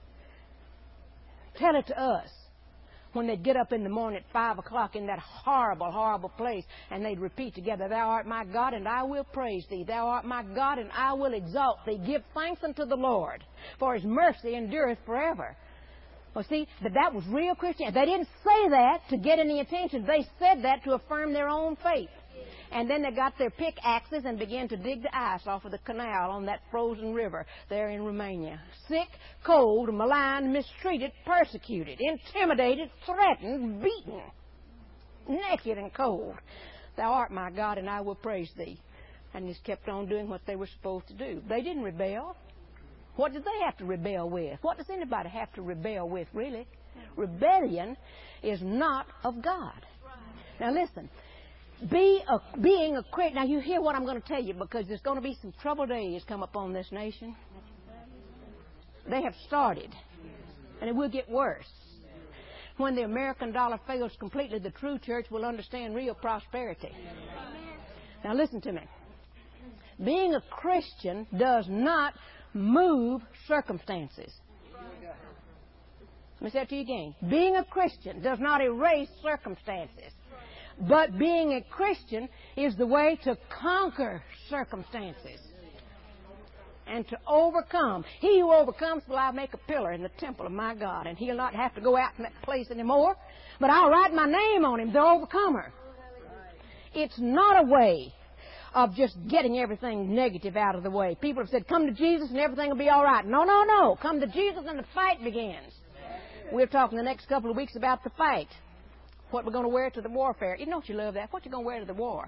Tell it to us. When they'd get up in the morning at 5 o'clock in that horrible, horrible place, and they'd repeat together, Thou art my God, and I will praise Thee. Thou art my God, and I will exalt Thee. Give thanks unto the Lord, for His mercy endureth forever. Well, see, that was real Christianity. They didn't say that to get any attention. They said that to affirm their own faith. And then they got their pickaxes and began to dig the ice off of the canal on that frozen river there in Romania. Sick, cold, maligned, mistreated, persecuted, intimidated, threatened, beaten, naked and cold. Thou art my God, and I will praise Thee. And just kept on doing what they were supposed to do. They didn't rebel. What did they have to rebel with? What does anybody have to rebel with, really? Rebellion is not of God. Now listen. Being a Christian. Now you hear what I'm going to tell you, because there's going to be some troubled days come upon this nation. They have started, and it will get worse. When the American dollar fails completely, the true church will understand real prosperity. Now listen to me. Being a Christian does not move circumstances. Let me say it to you again. Being a Christian does not erase circumstances. But being a Christian is the way to conquer circumstances and to overcome. He who overcomes will I make a pillar in the temple of my God, and he'll not have to go out in that place anymore, but I'll write my name on him, the overcomer. It's not a way of just getting everything negative out of the way. People have said, come to Jesus and everything will be all right. No, no, no. Come to Jesus and the fight begins. We're talking the next couple of weeks about the fight. What we're going to wear to the warfare. You know you love that. What you going to wear to the war?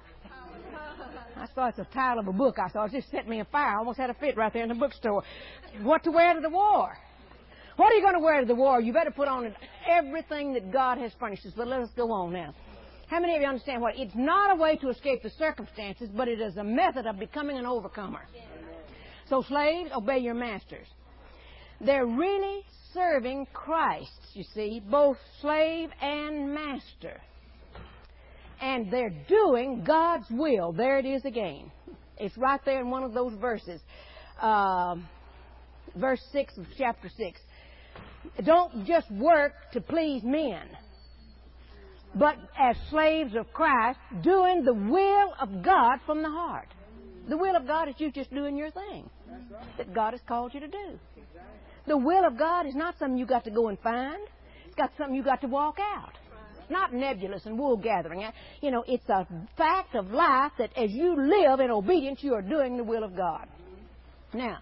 I saw it's the title of a book. I saw it just set me afire. I almost had a fit right there in the bookstore. What to wear to the war? What are you going to wear to the war? You better put on everything that God has furnished us. But let us go on now. How many of you understand what? It's not a way to escape the circumstances, but it is a method of becoming an overcomer. So slaves, obey your masters. They're really serving Christ, you see, both slave and master. And they're doing God's will. There it is again. It's right there in one of those verses. Verse 6 of chapter 6. Don't just work to please men, but as slaves of Christ, doing the will of God from the heart. The will of God is you just doing your thing that God has called you to do. The will of God is not something you got to go and find. It's got something you got to walk out. It's not nebulous and wool gathering. You know, it's a fact of life that as you live in obedience, you are doing the will of God. Now,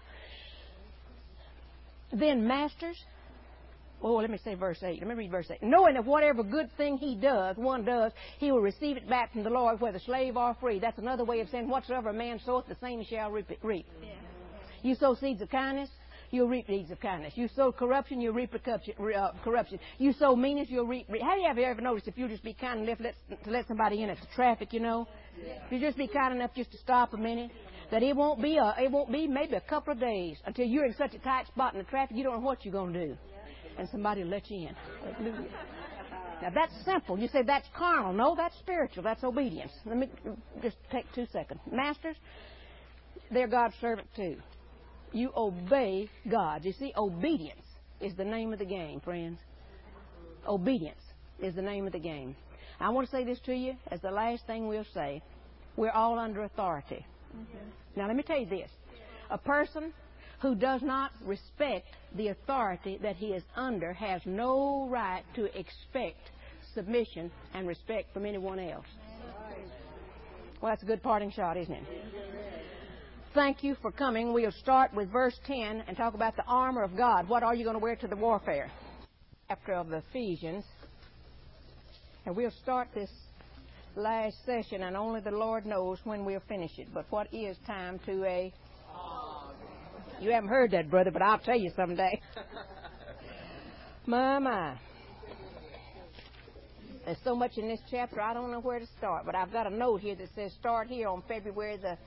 then masters, let me say verse 8. Let me read verse 8. Knowing that whatever good thing one does, he will receive it back from the Lord, whether slave or free. That's another way of saying whatsoever a man soweth, the same shall reap. Yeah. You sow seeds of kindness, you'll reap seeds of kindness. You sow corruption, you'll reap corruption. You sow meanness, you'll reap. Have you ever noticed if you just be kind enough to let somebody in at the traffic, you know? If you just be kind enough just to stop a minute, that it won't be maybe a couple of days until you're in such a tight spot in the traffic you don't know what you're going to do. And somebody will let you in. Hallelujah. Now that's simple. You say that's carnal. No, that's spiritual. That's obedience. Let me just take 2 seconds. Masters, they're God's servant too. You obey God. You see, obedience is the name of the game, friends. Obedience is the name of the game. I want to say this to you as the last thing we'll say. We're all under authority. Mm-hmm. Now let me tell you this. A person who does not respect the authority that he is under has no right to expect submission and respect from anyone else. Well, that's a good parting shot, isn't it? Thank you for coming. We'll start with verse 10 and talk about the armor of God. What are you going to wear to the warfare? Chapter of Ephesians. And we'll start this last session, and only the Lord knows when we'll finish it. But what is time to a... You haven't heard that, brother, but I'll tell you someday. My. There's so much in this chapter, I don't know where to start. But I've got a note here that says start here on February the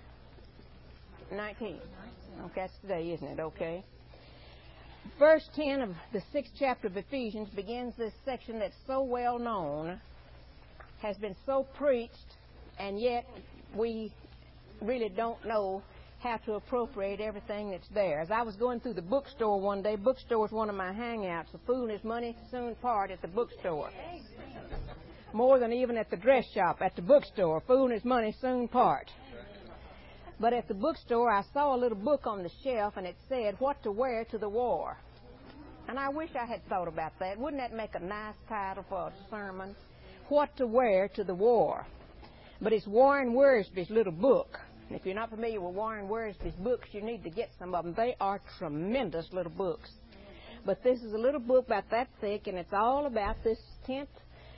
19th. Okay, that's today, isn't it? Okay. Verse 10 of the 6th chapter of Ephesians begins this section that's so well known, has been so preached, and yet we really don't know how to appropriate everything that's there. As I was going through the bookstore one day, bookstore is one of my hangouts. A fool and his money soon part at the bookstore. More than even at the dress shop, at the bookstore. Fool and his money soon part. But at the bookstore, I saw a little book on the shelf, and it said, What to Wear to the War. And I wish I had thought about that. Wouldn't that make a nice title for a sermon? What to Wear to the War. But it's Warren Wiersbe's little book. If you're not familiar with Warren Wiersbe's books, you need to get some of them. They are tremendous little books. But this is a little book about that thick, and it's all about this 10th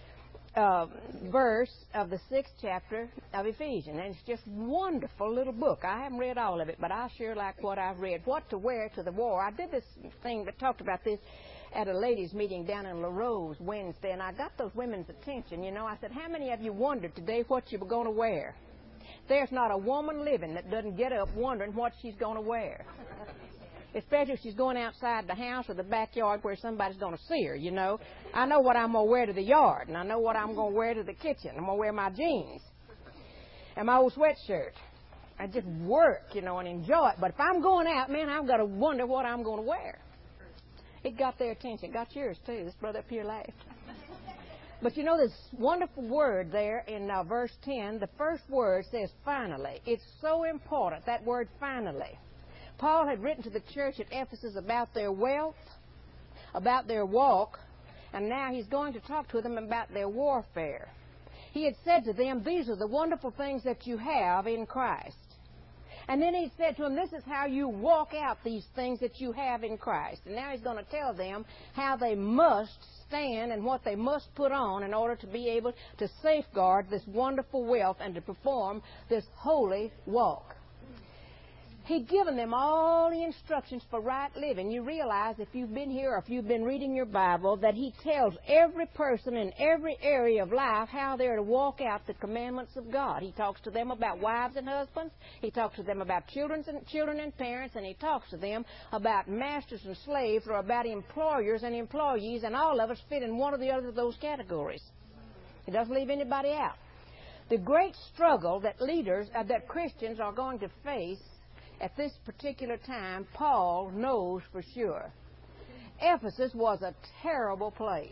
verse of the 6th chapter of Ephesians. And it's just a wonderful little book. I haven't read all of it, but I sure like what I've read. What to Wear to the War. I did this thing that talked about this at a ladies' meeting down in La Rose Wednesday, and I got those women's attention. You know, I said, how many of you wondered today what you were going to wear? There's not a woman living that doesn't get up wondering what she's going to wear. Especially if she's going outside the house or the backyard where somebody's going to see her, you know. I know what I'm going to wear to the yard, and I know what I'm going to wear to the kitchen. I'm going to wear my jeans and my old sweatshirt. I just work, you know, and enjoy it. But if I'm going out, man, I've got to wonder what I'm going to wear. It got their attention. It got yours, too. This brother up here laughed. But you know this wonderful word there in verse 10, the first word says finally. It's so important, that word finally. Paul had written to the church at Ephesus about their wealth, about their walk, and now he's going to talk to them about their warfare. He had said to them, these are the wonderful things that you have in Christ. And then he said to them, this is how you walk out these things that you have in Christ. And now he's going to tell them how they must stand and what they must put on in order to be able to safeguard this wonderful wealth and to perform this holy walk. He'd given them all the instructions for right living. You realize if you've been here or if you've been reading your Bible that he tells every person in every area of life how they're to walk out the commandments of God. He talks to them about wives and husbands. He talks to them about children and parents. And he talks to them about masters and slaves or about employers and employees. And all of us fit in one or the other of those categories. He doesn't leave anybody out. The great struggle that that Christians are going to face at this particular time, Paul knows for sure. Ephesus was a terrible place.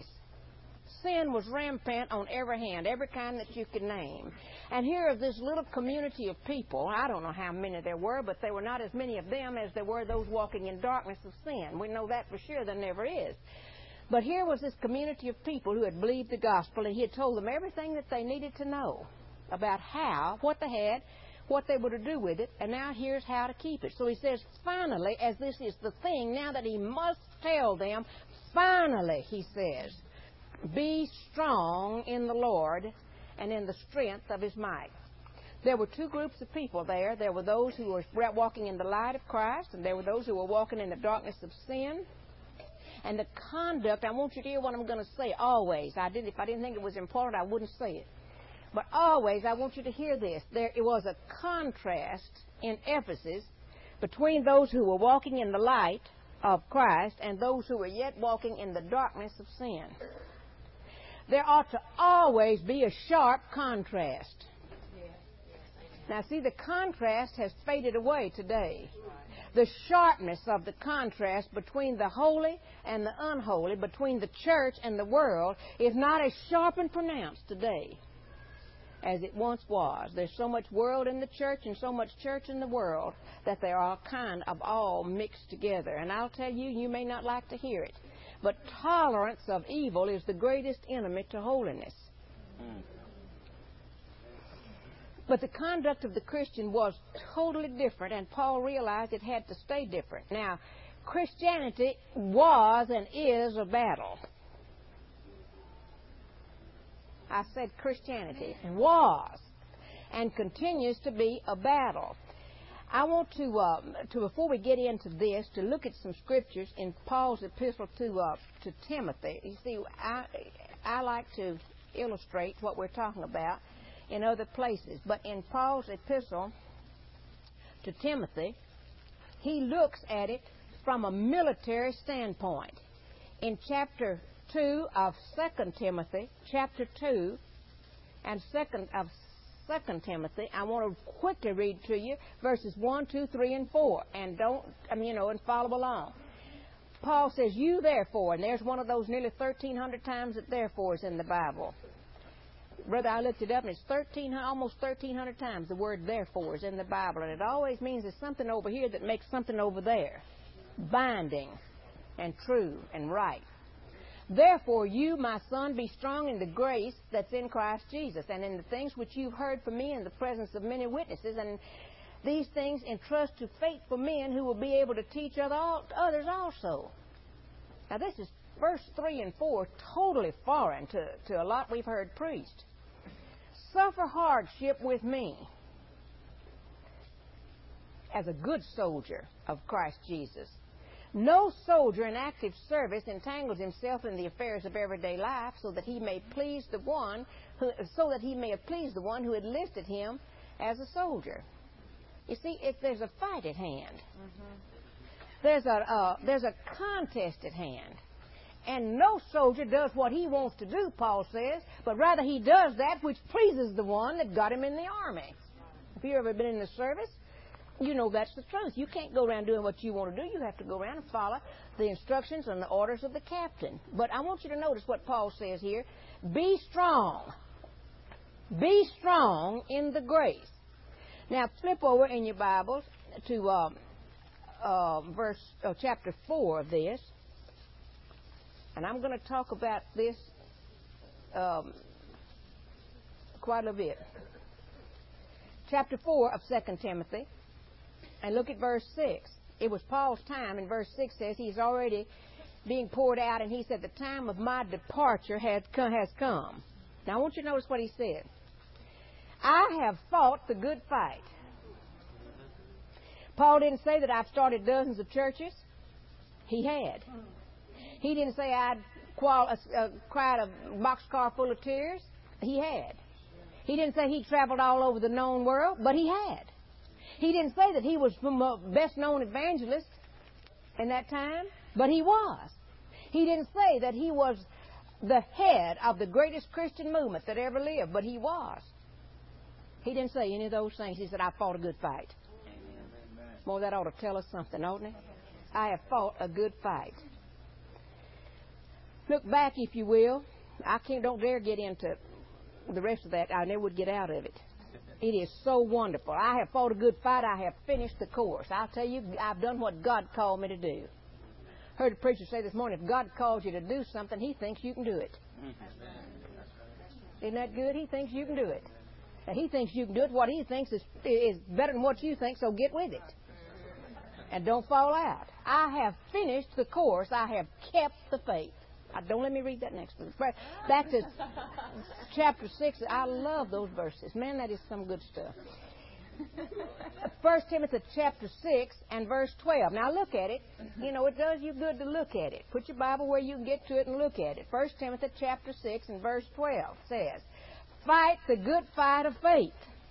Sin was rampant on every hand, every kind that you could name. And here is this little community of people. I don't know how many there were, but there were not as many of them as there were those walking in darkness of sin. We know that for sure. There never is. But here was this community of people who had believed the gospel, and he had told them everything that they needed to know about what they had, what they were to do with it, and now here's how to keep it. So he says, finally, as this is the thing, now that he must tell them, finally, he says, be strong in the Lord and in the strength of his might. There were two groups of people there. There were those who were walking in the light of Christ, and there were those who were walking in the darkness of sin. And the conduct, I want you to hear what I'm going to say always. If I didn't think it was important, I wouldn't say it. But always, I want you to hear this. It was a contrast in Ephesus between those who were walking in the light of Christ and those who were yet walking in the darkness of sin. There ought to always be a sharp contrast. Now, see, the contrast has faded away today. The sharpness of the contrast between the holy and the unholy, between the church and the world, is not as sharp and pronounced today as it once was. There's so much world in the church and so much church in the world that they are kind of all mixed together. And I'll tell you, you may not like to hear it, but tolerance of evil is the greatest enemy to holiness. But the conduct of the Christian was totally different, and Paul realized it had to stay different. Now, Christianity was and is a battle. I said Christianity was and continues to be a battle. I want to before we get into this, to look at some scriptures in Paul's epistle to Timothy. You see, I like to illustrate what we're talking about in other places. But in Paul's epistle to Timothy, he looks at it from a military standpoint. In chapter 2 of 2 Timothy, chapter 2 and 2 Timothy, I want to quickly read to you verses 1, 2, 3, and 4, and and follow along. Paul says, "You therefore," and there's one of those nearly 1,300 times that "therefore" is in the Bible. Brother, I looked it up, and it's almost 1,300 times the word "therefore" is in the Bible, and it always means there's something over here that makes something over there, binding and true and right. "Therefore, you, my son, be strong in the grace that's in Christ Jesus, and in the things which you've heard from me in the presence of many witnesses, and these things entrust to faithful men who will be able to teach others also." Now, this is verse 3 and 4, totally foreign to a lot we've heard preached. "Suffer hardship with me as a good soldier of Christ Jesus. No soldier in active service entangles himself in the affairs of everyday life, so that he may have pleased the one who enlisted him as a soldier." You see, there's a fight at hand. Mm-hmm. There's a contest at hand. And no soldier does what he wants to do, Paul says, but rather he does that which pleases the one that got him in the army. If you've ever been in the service, you know that's the truth. You can't go around doing what you want to do. You have to go around and follow the instructions and the orders of the captain. But I want you to notice what Paul says here. Be strong. Be strong in the grace. Now, flip over in your Bibles to chapter 4 of this. And I'm going to talk about this quite a bit. Chapter 4 of 2 Timothy. And look at verse 6. It was Paul's time, and verse 6 says he's already being poured out, and he said, "The time of my departure has come." Now, I want you to notice what he said. "I have fought the good fight." Paul didn't say that I've started dozens of churches. He had. He didn't say I'd cried a boxcar full of tears. He had. He didn't say he traveled all over the known world, but he had. He didn't say that he was the best-known evangelist in that time, but he was. He didn't say that he was the head of the greatest Christian movement that ever lived, but he was. He didn't say any of those things. He said, "I fought a good fight." Amen. Well, that ought to tell us something, oughtn't it? I have fought a good fight. Look back, if you will. Don't dare get into the rest of that. I never would get out of it. It is so wonderful. I have fought a good fight. I have finished the course. I'll tell you, I've done what God called me to do. Heard a preacher say this morning, if God calls you to do something, He thinks you can do it. Isn't that good? He thinks you can do it. And He thinks you can do it. What He thinks is better than what you think, so get with it. And don't fall out. I have finished the course. I have kept the faith. Don't let me read that next one. Back to chapter 6. I love those verses. Man, that is some good stuff. 1 Timothy chapter 6 and verse 12. Now look at it. You know, it does you good to look at it. Put your Bible where you can get to it and look at it. 1 Timothy chapter 6 and verse 12 says, "Fight the good fight of faith.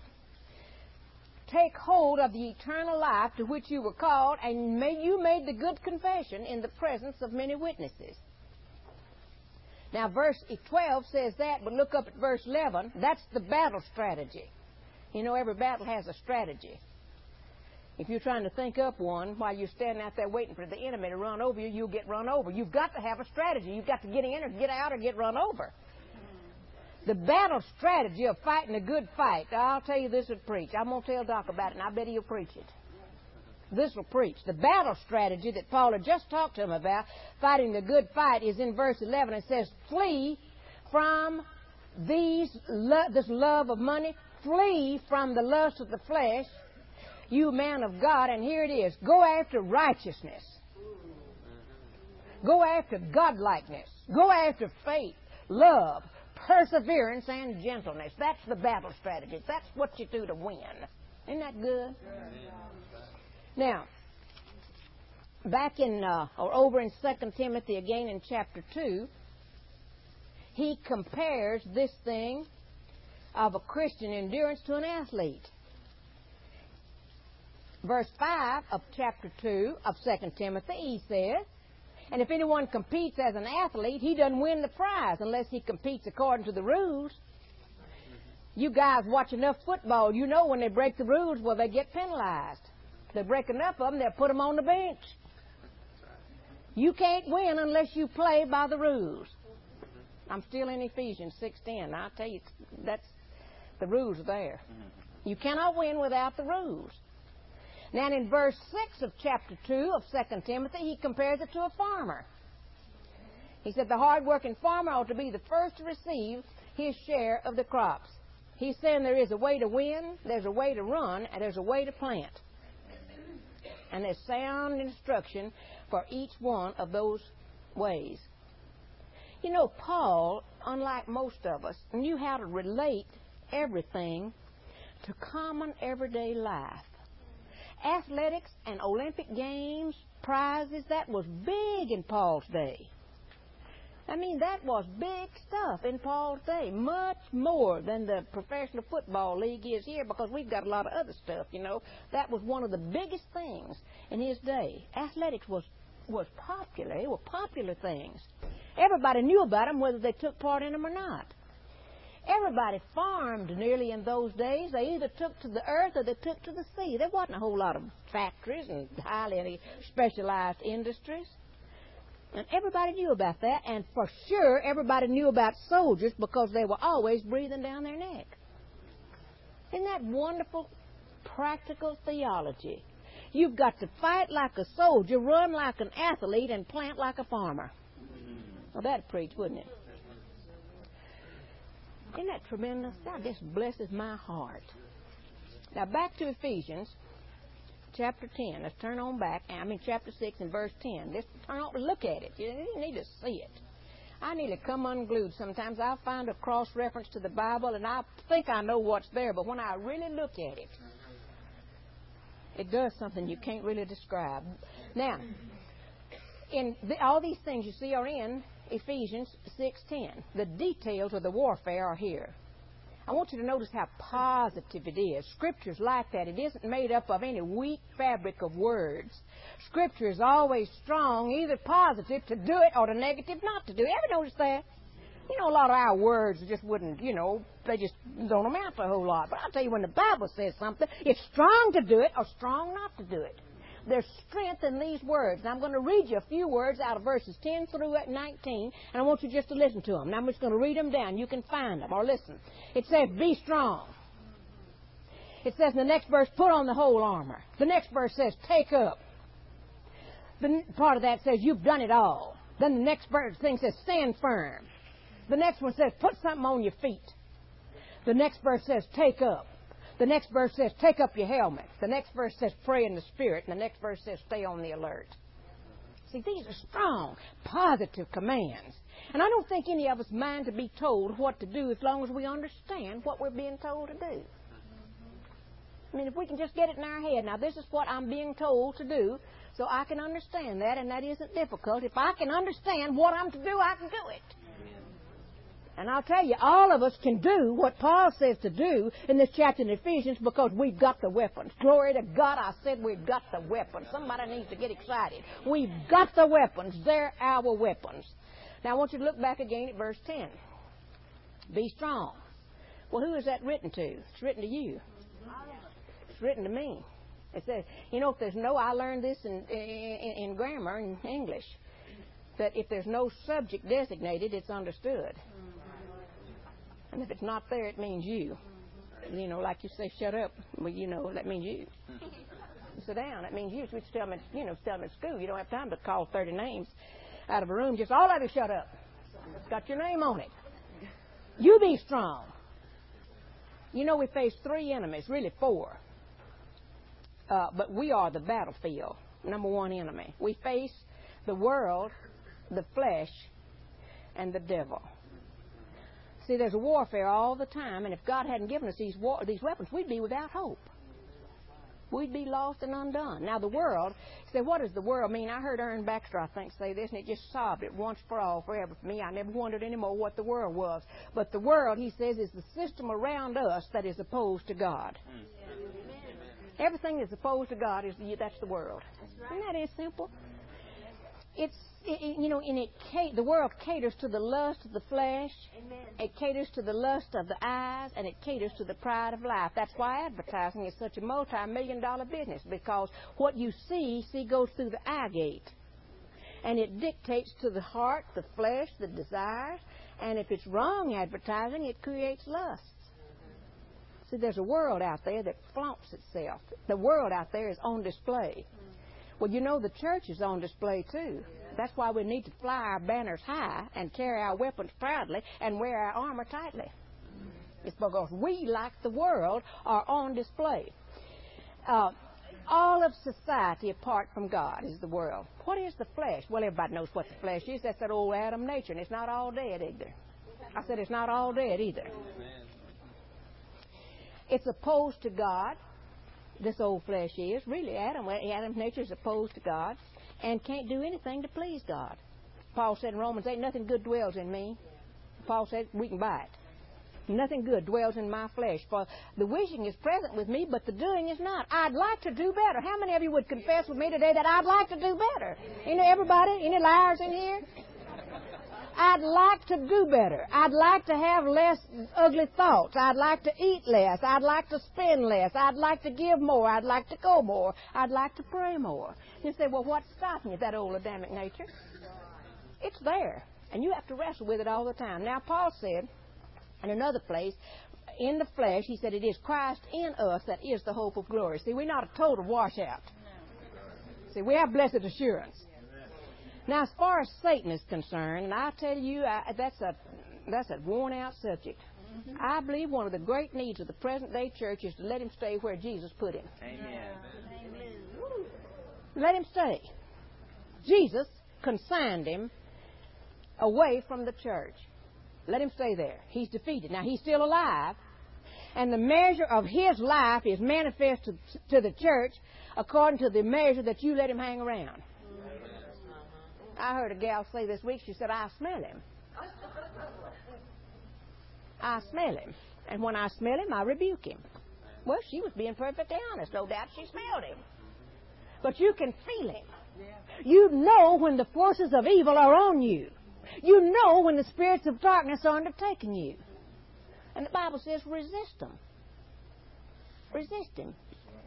Take hold of the eternal life to which you were called, and you made the good confession in the presence of many witnesses." Now, verse 12 says that, but look up at verse 11. That's the battle strategy. You know, every battle has a strategy. If you're trying to think up one while you're standing out there waiting for the enemy to run over you, you'll get run over. You've got to have a strategy. You've got to get in or get out or get run over. The battle strategy of fighting a good fight. I'll tell you, this would preach. I'm going to tell Doc about it, and I bet he'll preach it. This will preach. The battle strategy that Paul had just talked to him about, fighting the good fight, is in verse 11. It says, "Flee from this love of money. Flee from the lust of the flesh, you man of God." And here it is. Go after righteousness. Go after godlikeness. Go after faith, love, perseverance, and gentleness. That's the battle strategy. That's what you do to win. Isn't that good? Now, back in, or over in 2 Timothy again in chapter 2, he compares this thing of a Christian endurance to an athlete. Verse 5 of chapter 2 of 2 Timothy, he says, and if anyone competes as an athlete, he doesn't win the prize unless he competes according to the rules. You guys watch enough football, you know when they break the rules, well, they get penalized. If they break enough of them, they'll put them on the bench. You can't win unless you play by the rules. I'm still in Ephesians 6:10. I'll tell you, the rules are there. You cannot win without the rules. Now, in verse 6 of chapter 2 of 2 Timothy, he compares it to a farmer. He said the hard-working farmer ought to be the first to receive his share of the crops. He's saying there is a way to win, there's a way to run, and there's a way to plant. And there's sound instruction for each one of those ways. You know, Paul, unlike most of us, knew how to relate everything to common everyday life. Athletics and Olympic Games, prizes, that was big in Paul's day. I mean, that was big stuff in Paul's day, much more than the professional football league is here, because we've got a lot of other stuff, you know. That was one of the biggest things in his day. Athletics was popular. They were popular things. Everybody knew about them, whether they took part in them or not. Everybody farmed nearly in those days. They either took to the earth or they took to the sea. There wasn't a whole lot of factories and highly specialized industries. And everybody knew about that, and for sure everybody knew about soldiers because they were always breathing down their neck. Isn't that wonderful practical theology? You've got to fight like a soldier, run like an athlete, and plant like a farmer. Well, that'd preach, wouldn't it? Isn't that tremendous? That just blesses my heart. Now, back to Ephesians chapter 10. Let's turn on back. Chapter 6 and verse 10. Let's turn on and look at it. You need to see it. I need to come unglued sometimes. I'll find a cross-reference to the Bible, and I think I know what's there, but when I really look at it, it does something you can't really describe. Now, all these things you see are in Ephesians 6:10. The details of the warfare are here. I want you to notice how positive it is. Scripture's like that. It isn't made up of any weak fabric of words. Scripture is always strong, either positive to do it or the negative not to do it. Ever notice that? You know, a lot of our words just wouldn't, they just don't amount to a whole lot. But I'll tell you, when the Bible says something, it's strong to do it or strong not to do it. There's strength in these words. And I'm going to read you a few words out of verses 10 through 19, and I want you just to listen to them. Now, I'm just going to read them down. You can find them or listen. It says, be strong. It says in the next verse, put on the whole armor. The next verse says, take up. The part of that says, you've done it all. Then the next thing says, stand firm. The next one says, put something on your feet. The next verse says, take up. The next verse says, take up your helmet. The next verse says, pray in the Spirit. And the next verse says, stay on the alert. See, these are strong, positive commands. And I don't think any of us mind to be told what to do as long as we understand what we're being told to do. I mean, if we can just get it in our head, now this is what I'm being told to do, so I can understand that, and that isn't difficult. If I can understand what I'm to do, I can do it. And I'll tell you, all of us can do what Paul says to do in this chapter in Ephesians because we've got the weapons. Glory to God, I said we've got the weapons. Somebody needs to get excited. We've got the weapons. They're our weapons. Now, I want you to look back again at verse 10. Be strong. Well, who is that written to? It's written to you. It's written to me. It says, if there's I learned this in grammar, in English, that if there's no subject designated, it's understood. And if it's not there, it means you. Like you say, shut up. Well, that means you. Sit down. That means you. So we tell them at school. You don't have time to call 30 names out of a room. Just all of you shut up. It's got your name on it. You be strong. We face 3 enemies, really 4. But we are the battlefield. Number 1 enemy. We face the world, the flesh, and the devil. See, there's a warfare all the time, and if God hadn't given us these weapons, we'd be without hope. We'd be lost and undone. Now, the world, you say, what does the world mean? I heard Ern Baxter, I think, say this, and it just sobbed it once for all, forever for me. I never wondered anymore what the world was. But the world, he says, is the system around us that is opposed to God. Everything that's opposed to God, that's the world. Isn't that as simple? The world caters to the lust of the flesh. Amen. It caters to the lust of the eyes, and it caters to the pride of life. That's why advertising is such a multi-million-dollar business, because what you see goes through the eye gate. And it dictates to the heart, the flesh, the desires. And if it's wrong advertising, it creates lust. See, there's a world out there that flaunts itself. The world out there is on display. Well, you know the church is on display, too. That's why we need to fly our banners high and carry our weapons proudly and wear our armor tightly. It's because we, like the world, are on display. All of society apart from God is the world. What is the flesh? Well, everybody knows what the flesh is. That's that old Adam nature, and it's not all dead either. I said it's not all dead either. It's opposed to God. This old flesh is. Really, Adam's nature is opposed to God and can't do anything to please God. Paul said in Romans 8, nothing good dwells in me. Paul said we can buy it. Nothing good dwells in my flesh. For the wishing is present with me, but the doing is not. I'd like to do better. How many of you would confess with me today that I'd like to do better? Everybody? Any liars in here? I'd like to do better. I'd like to have less ugly thoughts. I'd like to eat less. I'd like to spend less. I'd like to give more. I'd like to go more. I'd like to pray more. You say, well, what's stopping you, that old Adamic nature? It's there, and you have to wrestle with it all the time. Now, Paul said in another place, in the flesh, he said, it is Christ in us that is the hope of glory. See, we're not a total washout. See, we have blessed assurance. Now, as far as Satan is concerned, and I tell you, that's a worn-out subject. Mm-hmm. I believe one of the great needs of the present-day church is to let him stay where Jesus put him. Amen. Let him stay. Jesus consigned him away from the church. Let him stay there. He's defeated. Now, he's still alive, and the measure of his life is manifest to the church according to the measure that you let him hang around. I heard a gal say this week, she said, I smell him. I smell him. And when I smell him, I rebuke him. Well, she was being perfectly honest. No doubt she smelled him. But you can feel him. You know when the forces of evil are on you. You know when the spirits of darkness are undertaking you. And the Bible says resist them. Resist him.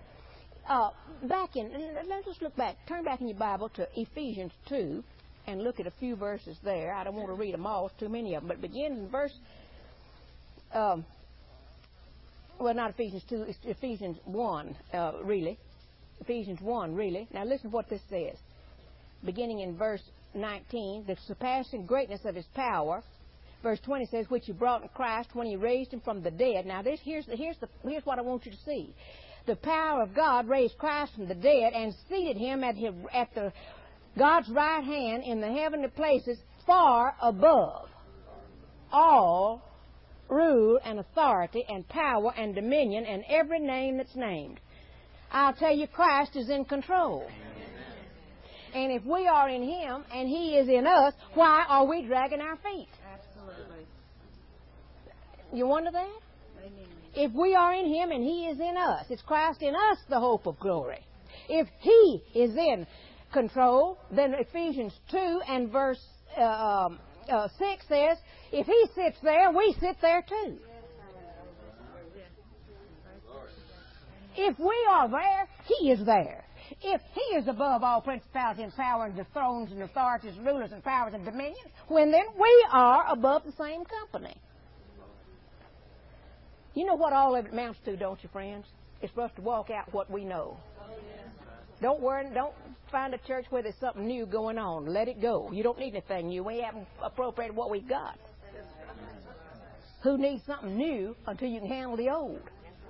Let's just look back. Turn back in your Bible to Ephesians 2 and look at a few verses there. I don't want to read them all, it's too many of them. But begin in verse, not Ephesians 2, it's Ephesians 1, really. Ephesians 1, really. Now listen to what this says. Beginning in verse 19, the surpassing greatness of his power. Verse 20 says, which he brought in Christ when he raised him from the dead. Now here's what I want you to see. The power of God raised Christ from the dead and seated him at God's right hand in the heavenly places, far above all rule and authority and power and dominion and every name that's named. I'll tell you, Christ is in control. And if we are in him and he is in us, why are we dragging our feet? Absolutely. You wonder that? If we are in him and he is in us, it's Christ in us, the hope of glory. If he is in control, then Ephesians 2 and verse 6 says, if he sits there, we sit there too. If we are there, he is there. If he is above all principality and power and the thrones and authorities, rulers and powers and dominions, when then we are above the same company. You know what all of it amounts to, don't you, friends? It's for us to walk out what we know. Don't worry, don't find a church where there's something new going on. Let it go. You don't need anything new. We haven't appropriated what we've got. Who needs something new until you can handle the old?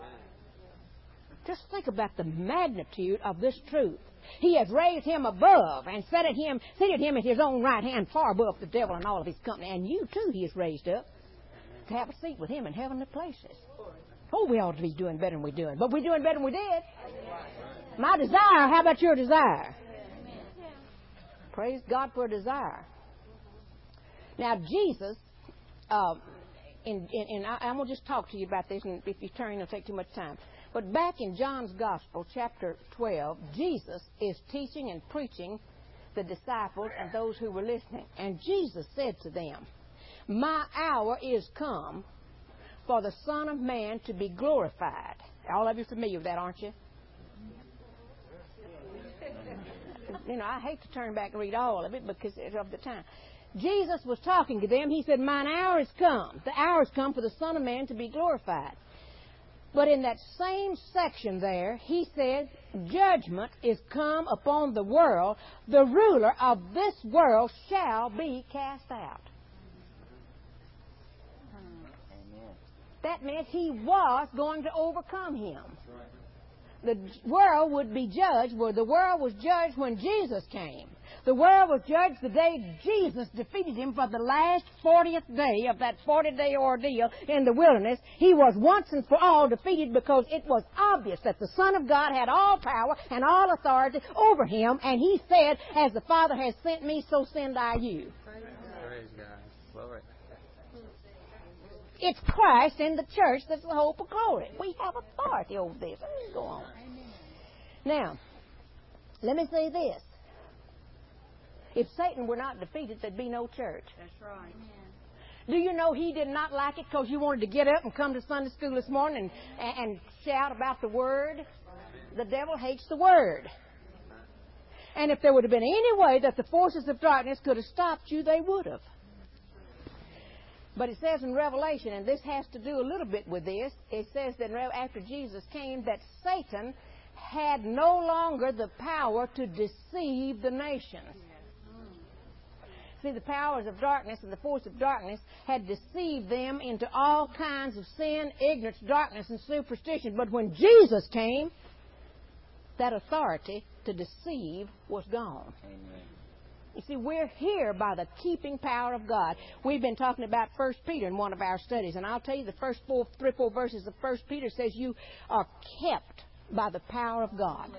Just think about the magnitude of this truth. He has raised him above and seated him at his own right hand, far above the devil and all of his company. And you too he has raised up to have a seat with him in heavenly places. Oh, we ought to be doing better than we're doing. But we're doing better than we did. My desire, how about your desire? Praise God for a desire. Now, Jesus, I'm going to just talk to you about this, and if you turn, it'll take too much time. But back in John's Gospel, chapter 12, Jesus is teaching and preaching the disciples and those who were listening. And Jesus said to them, "My hour is come for the Son of Man to be glorified." All of you are familiar with that, aren't you? You know, I hate to turn back and read all of it because of the time. Jesus was talking to them. He said, "Mine hour is come. The hour has come for the Son of Man to be glorified." But in that same section there, he said, "Judgment is come upon the world. The ruler of this world shall be cast out." That meant he was going to overcome him. The world would be judged, where the world was judged when Jesus came. The world was judged the day Jesus defeated him for the last 40th day of that 40-day ordeal in the wilderness. He was once and for all defeated because it was obvious that the Son of God had all power and all authority over him. And he said, "As the Father has sent me, so send I you." Praise God. Glory. It's Christ and the church that's the hope of glory. We have authority over this. Let's go on. Now, let me say this. If Satan were not defeated, there'd be no church. That's right. Do you know he did not like it because you wanted to get up and come to Sunday school this morning and shout about the Word? The devil hates the Word. And if there would have been any way that the forces of darkness could have stopped you, they would have. But it says in Revelation, and this has to do a little bit with this, it says that after Jesus came, that Satan had no longer the power to deceive the nations. See, the powers of darkness and the force of darkness had deceived them into all kinds of sin, ignorance, darkness, and superstition. But when Jesus came, that authority to deceive was gone. Amen. You see, we're here by the keeping power of God. We've been talking about 1 Peter in one of our studies, and I'll tell you the first 3 or 4 verses of 1 Peter says you are kept by the power of God.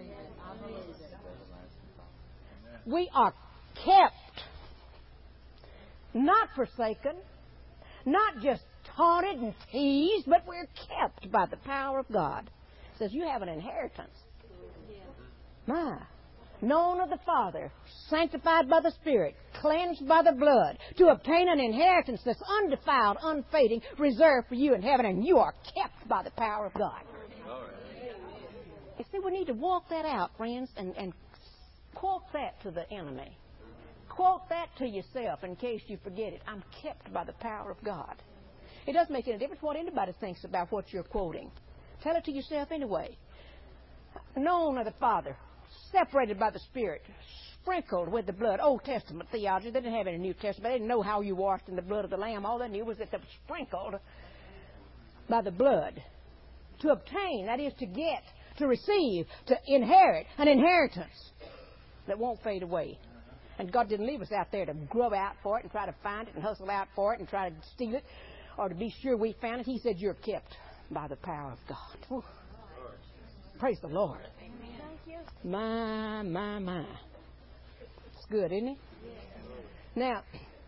We are kept, not forsaken, not just taunted and teased, but we're kept by the power of God. It says you have an inheritance. My. Known of the Father, sanctified by the Spirit, cleansed by the blood, to obtain an inheritance that's undefiled, unfading, reserved for you in heaven, and you are kept by the power of God. You see, we need to walk that out, friends, and quote that to the enemy. Quote that to yourself in case you forget it. I'm kept by the power of God. It doesn't make any difference what anybody thinks about what you're quoting. Tell it to yourself anyway. Known of the Father, separated by the Spirit, sprinkled with the blood. Old Testament theology. They didn't have any New Testament. They didn't know how you washed in the blood of the Lamb. All they knew was that they were sprinkled by the blood. To obtain, that is to get, to receive, to inherit, an inheritance that won't fade away. And God didn't leave us out there to grub out for it and try to find it and hustle out for it and try to steal it or to be sure we found it. He said you're kept by the power of God. Whew. Praise the Lord. My. It's good, isn't it? Now,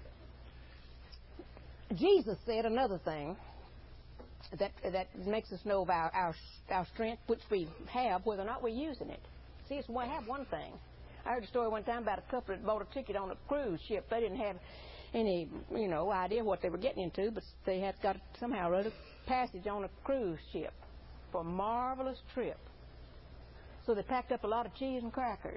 Jesus said another thing that makes us know of our strength, which we have, whether or not we're using it. See, it's we have one thing. I heard a story one time about a couple that bought a ticket on a cruise ship. They didn't have any, idea what they were getting into, but they had got somehow or other passage on a cruise ship for a marvelous trip. So they packed up a lot of cheese and crackers.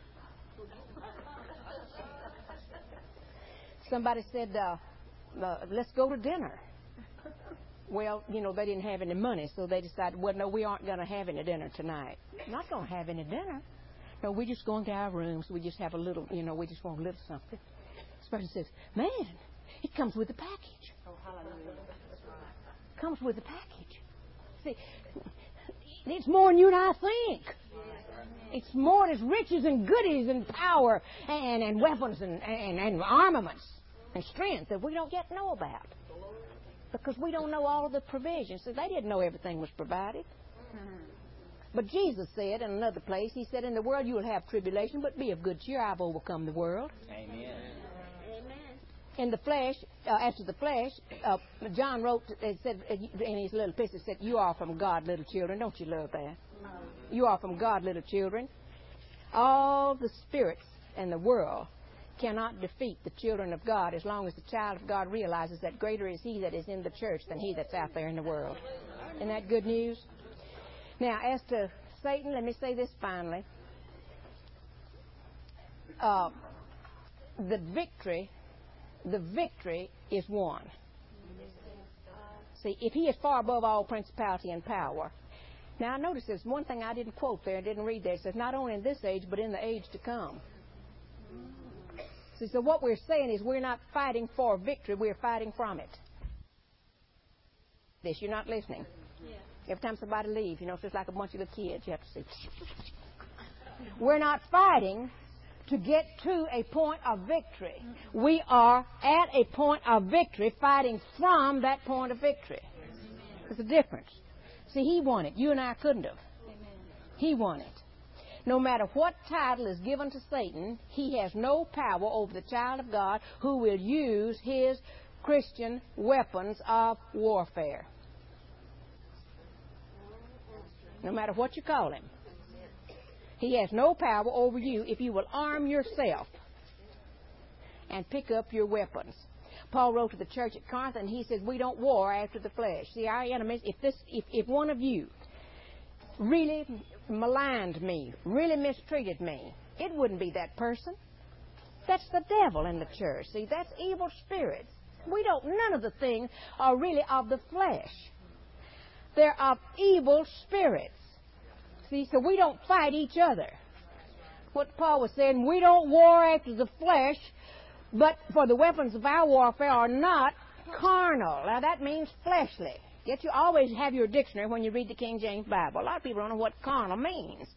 Somebody said, let's go to dinner. Well, they didn't have any money, so they decided, well, no, we aren't going to have any dinner tonight. Not going to have any dinner. No, we're just going to our rooms. We just have a little, we just want a little something. This person says, man, it comes with the package. Oh, hallelujah. Comes with the package. See, it's more than you and I think. It's more, it's riches and goodies and power and weapons and armaments and strength that we don't yet know about. because we don't know all of the provisions. So they didn't know everything was provided. But Jesus said in another place, He said, in the world you will have tribulation, but be of good cheer. I've overcome the world. Amen. In the flesh, as to the flesh, John wrote, it said in his little epistle, said, you are from God, little children. Don't you love that? You are from God, little children. All the spirits in the world cannot defeat the children of God as long as the child of God realizes that greater is He that is in the church than he that's out there in the world. Isn't that good news? Now, as to Satan, let me say this finally. The victory is won. See, if He is far above all principality and power. Now, notice there's one thing I didn't quote there, didn't read there. It says, not only in this age, but in the age to come. See, so what we're saying is we're not fighting for victory, we're fighting from it. You're not listening. Every time somebody leaves, it's just like a bunch of little kids. You have to say, we're not fighting to get to a point of victory. We are at a point of victory, fighting from that point of victory. There's a difference. See, He won it. You and I couldn't have. He won it. No matter what title is given to Satan, he has no power over the child of God who will use his Christian weapons of warfare. No matter what you call him. He has no power over you if you will arm yourself and pick up your weapons. Paul wrote to the church at Corinth, and he says, we don't war after the flesh. See, our enemies, if one of you really maligned me, really mistreated me, it wouldn't be that person. That's the devil in the church. See, that's evil spirits. None of the things are really of the flesh. They're of evil spirits. See, so we don't fight each other. What Paul was saying, we don't war after the flesh, but for the weapons of our warfare are not carnal. Now that means fleshly. You always have your dictionary when you read the King James Bible. A lot of people don't know what carnal means.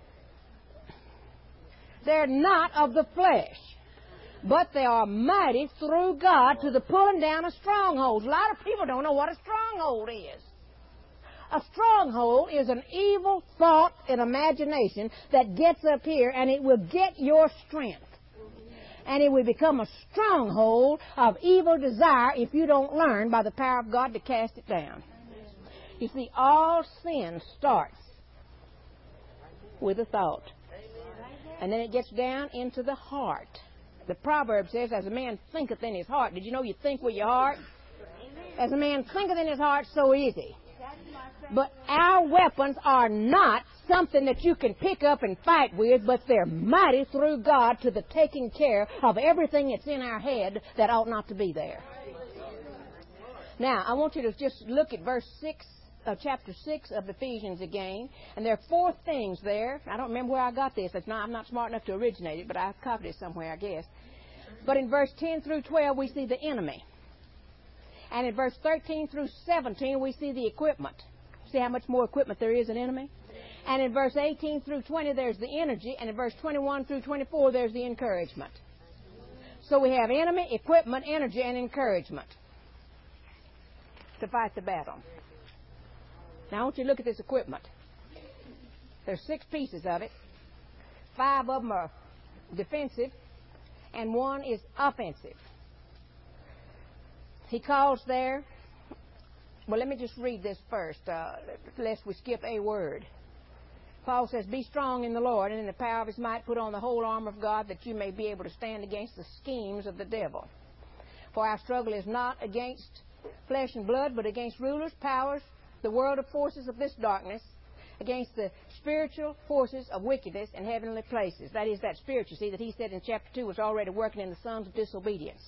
They're not of the flesh, but they are mighty through God to the pulling down of strongholds. A lot of people don't know what a stronghold is. A stronghold is an evil thought and imagination that gets up here, and it will get your strength. And it will become a stronghold of evil desire if you don't learn by the power of God to cast it down. You see, all sin starts with a thought. And then it gets down into the heart. The proverb says, as a man thinketh in his heart. Did you know you think with your heart? As a man thinketh in his heart, so is he. But our weapons are not something that you can pick up and fight with, but they're mighty through God to the taking care of everything that's in our head that ought not to be there. Now, I want you to just look at verse 6 of chapter 6 of Ephesians again. And there are 4 things there. I don't remember where I got this. I'm not smart enough to originate it, but I copied it somewhere, I guess. But in verse 10 through 12, we see the enemy. And in verse 13 through 17, we see the equipment. See how much more equipment there is in enemy? And in verse 18 through 20, there's the energy. And in verse 21 through 24, there's the encouragement. So we have enemy, equipment, energy, and encouragement to fight the battle. Now I want you to look at this equipment. There's 6 pieces of it. 5 of them are defensive, and 1 is offensive. He calls there... Well, let me just read this first, lest we skip a word. Paul says, be strong in the Lord, and in the power of His might put on the whole armor of God, that you may be able to stand against the schemes of the devil. For our struggle is not against flesh and blood, but against rulers, powers, the world of forces of this darkness, against the spiritual forces of wickedness in heavenly places. That is, that spiritual, see, that he said in chapter 2 was already working in the sons of disobedience.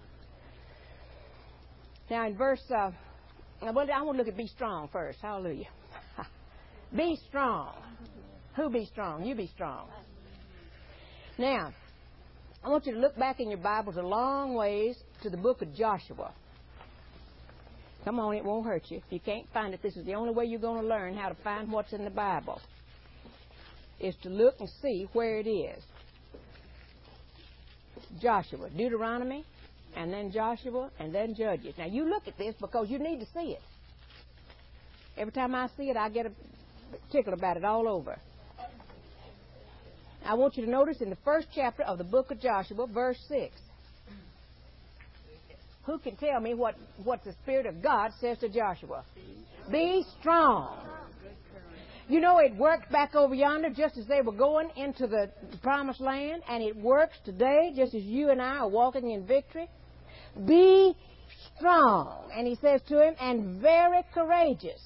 Now, in verse... I want to look at be strong first. Hallelujah. Be strong. Who be strong? You be strong. Now, I want you to look back in your Bibles a long ways to the book of Joshua. Come on, it won't hurt you. If you can't find it, this is the only way you're going to learn how to find what's in the Bible, is to look and see where it is. Joshua, Deuteronomy, and then Joshua, and then Judges. Now, you look at this because you need to see it. Every time I see it, I get a tickle about it all over. I want you to notice in the first chapter of the book of Joshua, verse 6. Who can tell me what the Spirit of God says to Joshua? Be strong. You know, it worked back over yonder just as they were going into the promised land, and it works today just as you and I are walking in victory. Be strong. And he says to him, and very courageous.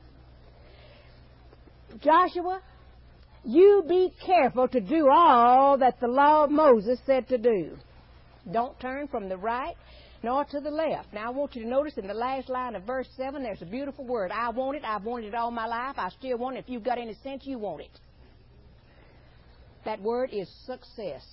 Joshua, you be careful to do all that the law of Moses said to do. Don't turn from the right nor to the left. Now, I want you to notice in the last line of verse 7, there's a beautiful word. I want it. I've wanted it all my life. I still want it. If you've got any sense, you want it. That word is success.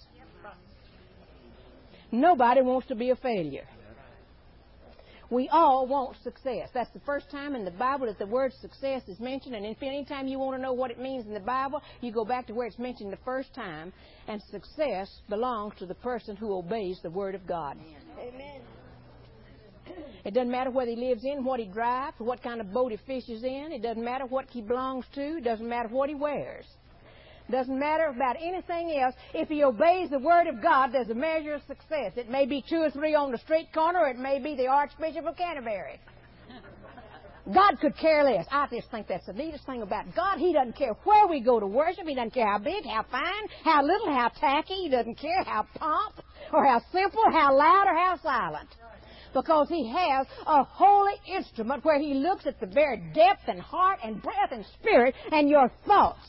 Nobody wants to be a failure. We all want success. That's the first time in the Bible that the word success is mentioned. And if any time you want to know what it means in the Bible, you go back to where it's mentioned the first time. And success belongs to the person who obeys the Word of God. Amen. It doesn't matter whether he lives in, what he drives, what kind of boat he fishes in. It doesn't matter what he belongs to. It doesn't matter what he wears. It doesn't matter about anything else. If he obeys the Word of God, there's a measure of success. It may be 2 or 3 on the street corner, or it may be the Archbishop of Canterbury. God could care less. I just think that's the neatest thing about God. He doesn't care where we go to worship. He doesn't care how big, how fine, how little, how tacky. He doesn't care how pomp or how simple, how loud or how silent. Because he has a holy instrument where he looks at the very depth and heart and breath and spirit, and your thoughts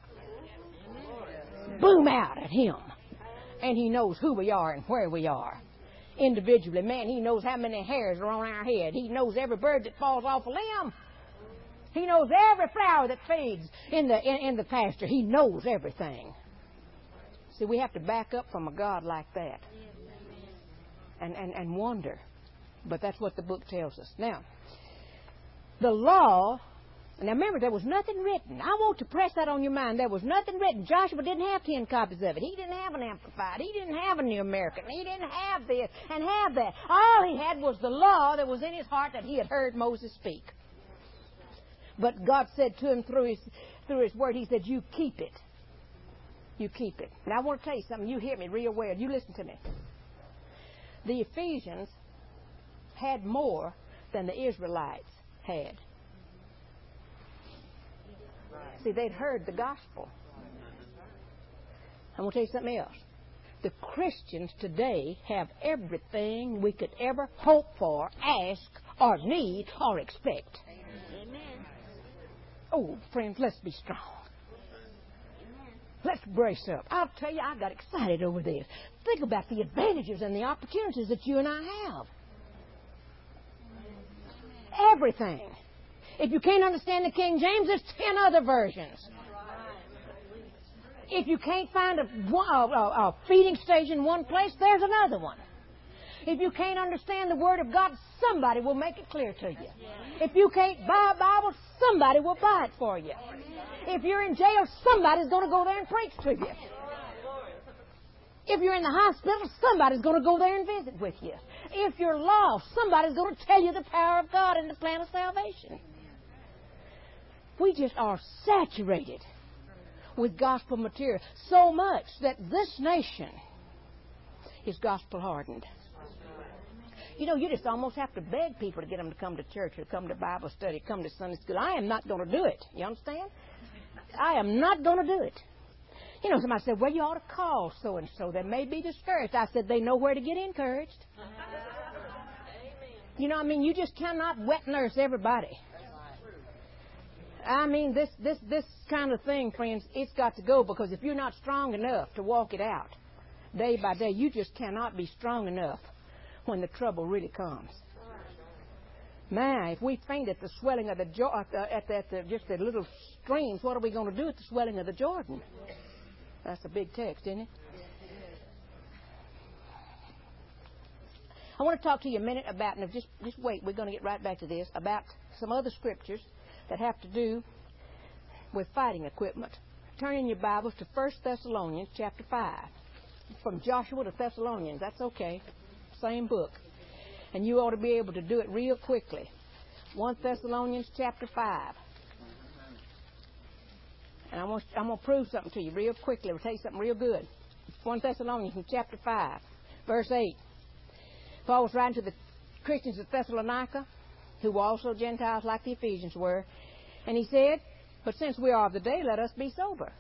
boom out at him. And he knows who we are and where we are. Individually, man, he knows how many hairs are on our head. He knows every bird that falls off a limb. He knows every flower that fades in the pasture. He knows everything. See, we have to back up from a God like that and wonder. But that's what the book tells us. Now, the law, now remember, there was nothing written. I want to press that on your mind. There was nothing written. Joshua didn't have 10 copies of it. He didn't have an Amplified. He didn't have a New American. He didn't have this and have that. All he had was the law that was in his heart that he had heard Moses speak. But God said to him through his word, he said, you keep it. You keep it. Now, I want to tell you something. You hear me real well. You listen to me. The Ephesians had more than the Israelites had. See, they'd heard the gospel. I'm going to tell you something else. The Christians today have everything we could ever hope for, ask, or need, or expect. Amen. Oh, friends, let's be strong. Let's brace up. I'll tell you, I got excited over this. Think about the advantages and the opportunities that you and I have. Everything. If you can't understand the King James, there's 10 other versions. If you can't find a feeding station one place, there's another one. If you can't understand the Word of God, somebody will make it clear to you. If you can't buy a Bible, somebody will buy it for you. If you're in jail, somebody's going to go there and preach to you. If you're in the hospital, somebody's going to go there and visit with you. If you're lost, somebody's going to tell you the power of God and the plan of salvation. We just are saturated with gospel material so much that this nation is gospel hardened. You know, you just almost have to beg people to get them to come to church or come to Bible study, come to Sunday school. I am not going to do it. You understand? I am not going to do it. You know, somebody said, well, you ought to call so-and-so. They may be discouraged. I said, they know where to get encouraged. You know, I mean, you just cannot wet nurse everybody. I mean, this kind of thing, friends, it's got to go, because if you're not strong enough to walk it out day by day, you just cannot be strong enough when the trouble really comes. My, if we faint at the swelling of the just the little streams, what are we going to do at the swelling of the Jordan? That's a big text, isn't it? I want to talk to you a minute about, now just wait, we're going to get right back to this, about some other scriptures that have to do with fighting equipment. Turn in your Bibles to 1 Thessalonians chapter 5. From Joshua to Thessalonians, that's okay. same book. And you ought to be able to do it real quickly. 1 Thessalonians chapter 5. And I'm going to prove something to you real quickly. We'll tell you something real good. 1 Thessalonians chapter 5, verse 8. Paul was writing to the Christians of Thessalonica, who were also Gentiles like the Ephesians were. And he said, but since we are of the day, let us be sober.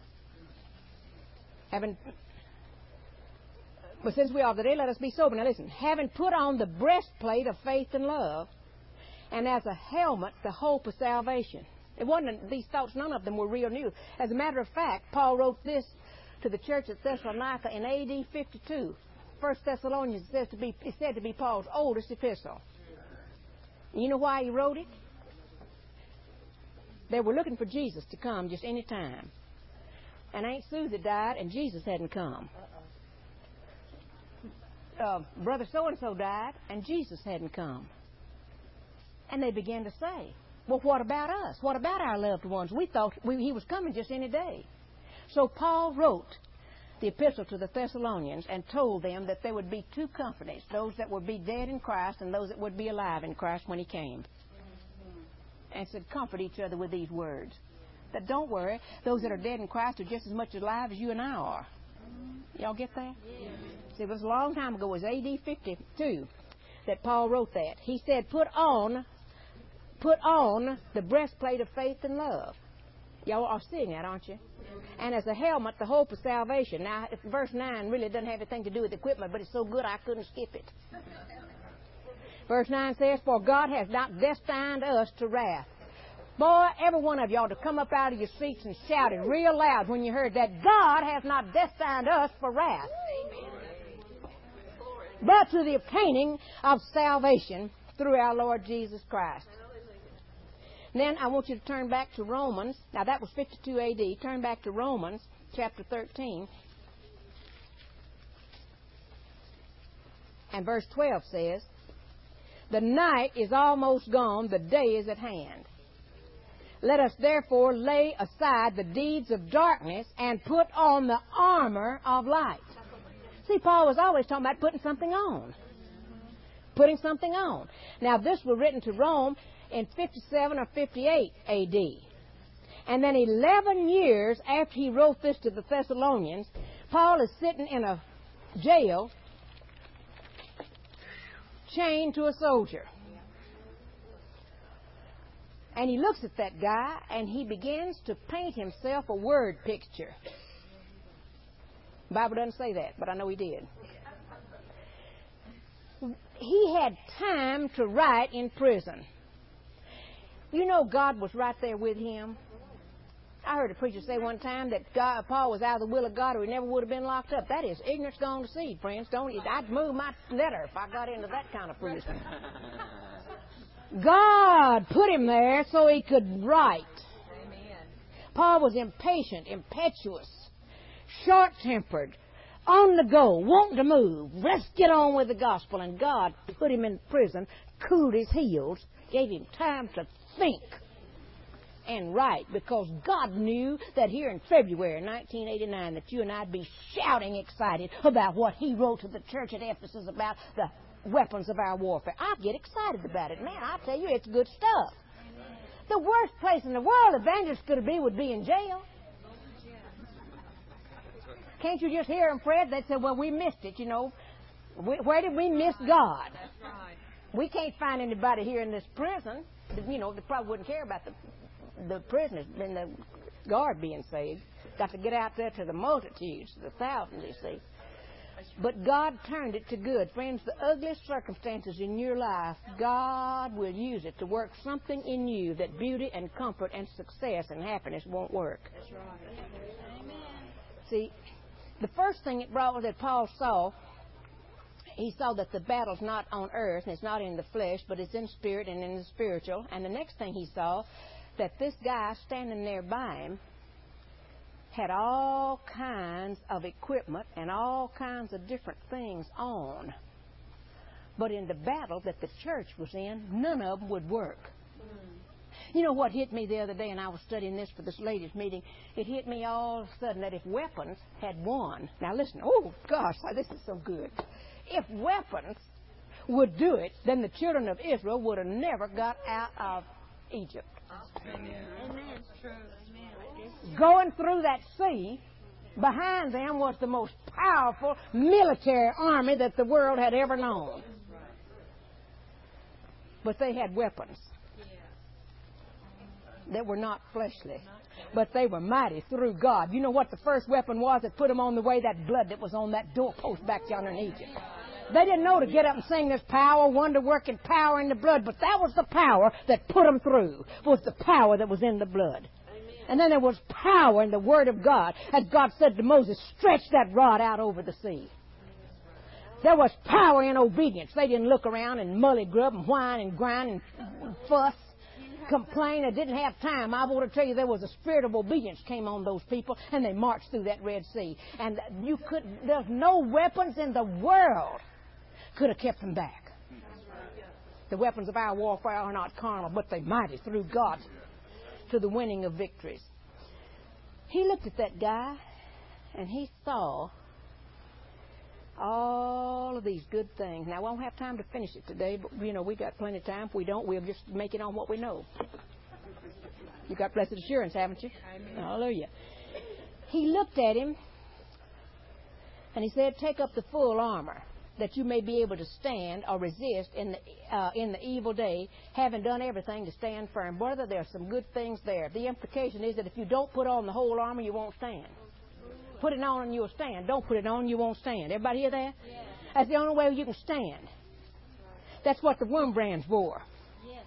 But since we are of the day, let us be sober. Now listen, having put on the breastplate of faith and love, and as a helmet, the hope of salvation. It wasn't these thoughts, none of them were real new. As a matter of fact, Paul wrote this to the church at Thessalonica in A.D. 52. 1 Thessalonians is said to be Paul's oldest epistle. You know why he wrote it? They were looking for Jesus to come just any time. And Aunt Susie died, and Jesus hadn't come. Brother so-and-so died, and Jesus hadn't come. And they began to say, well, what about us? What about our loved ones? We thought he was coming just any day. So Paul wrote the epistle to the Thessalonians and told them that there would be two companies, those that would be dead in Christ and those that would be alive in Christ when he came. And said, comfort each other with these words. That don't worry, those that are dead in Christ are just as much alive as you and I are. Y'all get that? Yes. See, it was a long time ago. It was A.D. 52 that Paul wrote that. He said, put on the breastplate of faith and love. Y'all are seeing that, aren't you? And as a helmet, the hope of salvation. Now, verse 9 really doesn't have anything to do with equipment, but it's so good I couldn't skip it. Verse 9 says, for God has not destined us to wrath. Boy, every one of y'all to come up out of your seats and shout it real loud when you heard that. God has not destined us for wrath, but to the obtaining of salvation through our Lord Jesus Christ. Then I want you to turn back to Romans. Now that was 52 A.D. Turn back to Romans chapter 13. And verse 12 says, the night is almost gone, the day is at hand. Let us therefore lay aside the deeds of darkness and put on the armor of light. See, Paul was always talking about putting something on. Putting something on. Now this was written to Rome in 57 or 58 A.D. And then 11 years after he wrote this to the Thessalonians, Paul is sitting in a jail chained to a soldier. And he looks at that guy and he begins to paint himself a word picture. The Bible doesn't say that, but I know he did. He had time to write in prison. You know God was right there with him. I heard a preacher say one time that Paul was out of the will of God or he never would have been locked up. That is ignorance gone to seed, friends. I'd move my letter if I got into that kind of prison. God put him there so he could write. Amen. Paul was impatient, impetuous, short-tempered, on the go, wanting to move. Let's get on with the gospel. And God put him in prison, cooled his heels, gave him time to think and write, because God knew that here in February 1989 that you and I'd be shouting excited about what he wrote to the church at Ephesus about the weapons of our warfare. I get excited about it. Man, I tell you, it's good stuff. Amen. The worst place in the world evangelists could be would be in jail. Can't you just hear them, Fred? They'd say, well, we missed it, you know. Where did we miss God? That's right. We can't find anybody here in this prison. You know, they probably wouldn't care about the prisoners and the guard being saved. Got to get out there to the multitudes, the thousands, you see. But God turned it to good. Friends, the ugliest circumstances in your life, God will use it to work something in you that beauty and comfort and success and happiness won't work. That's right. Amen. See, the first thing that Paul saw, he saw that the battle's not on earth and it's not in the flesh, but it's in spirit and in the spiritual. And the next thing he saw, that this guy standing there by him had all kinds of equipment and all kinds of different things on. But in the battle that the church was in, none of them would work. You know what hit me the other day, and I was studying this for this ladies' meeting, it hit me all of a sudden that if weapons had won, now listen, oh gosh, this is so good. If weapons would do it, then the children of Israel would have never got out of Egypt. Amen. True. Amen. Going through that sea, behind them was the most powerful military army that the world had ever known. But they had weapons that were not fleshly, but they were mighty through God. You know what the first weapon was that put them on the way? That blood that was on that doorpost back yonder in Egypt. They didn't know to get up and sing there's power, wonder-working power in the blood, but that was the power that put them through, was the power that was in the blood. And then there was power in the Word of God, as God said to Moses, stretch that rod out over the sea. There was power in obedience. They didn't look around and mully-grub and whine and grind and fuss, complain. They didn't have time. I want to tell you, there was a spirit of obedience came on those people, and they marched through that Red Sea. And there's no weapons in the world could have kept them back. The weapons of our warfare are not carnal, but they're mighty through God to the winning of victories. He looked at that guy, and he saw all of these good things. Now, I won't have time to finish it today, but, we got plenty of time. If we don't, we'll just make it on what we know. You got blessed assurance, haven't you? Amen. Hallelujah. He looked at him, and he said, take up the full armor, that you may be able to stand or resist in the evil day, having done everything to stand firm. Brother, there are some good things there. The implication is that if you don't put on the whole armor, you won't stand. Put it on and you'll stand. Don't put it on, you won't stand. Everybody hear that? Yes. That's the only way you can stand. That's what the Wormbrands wore. Yes.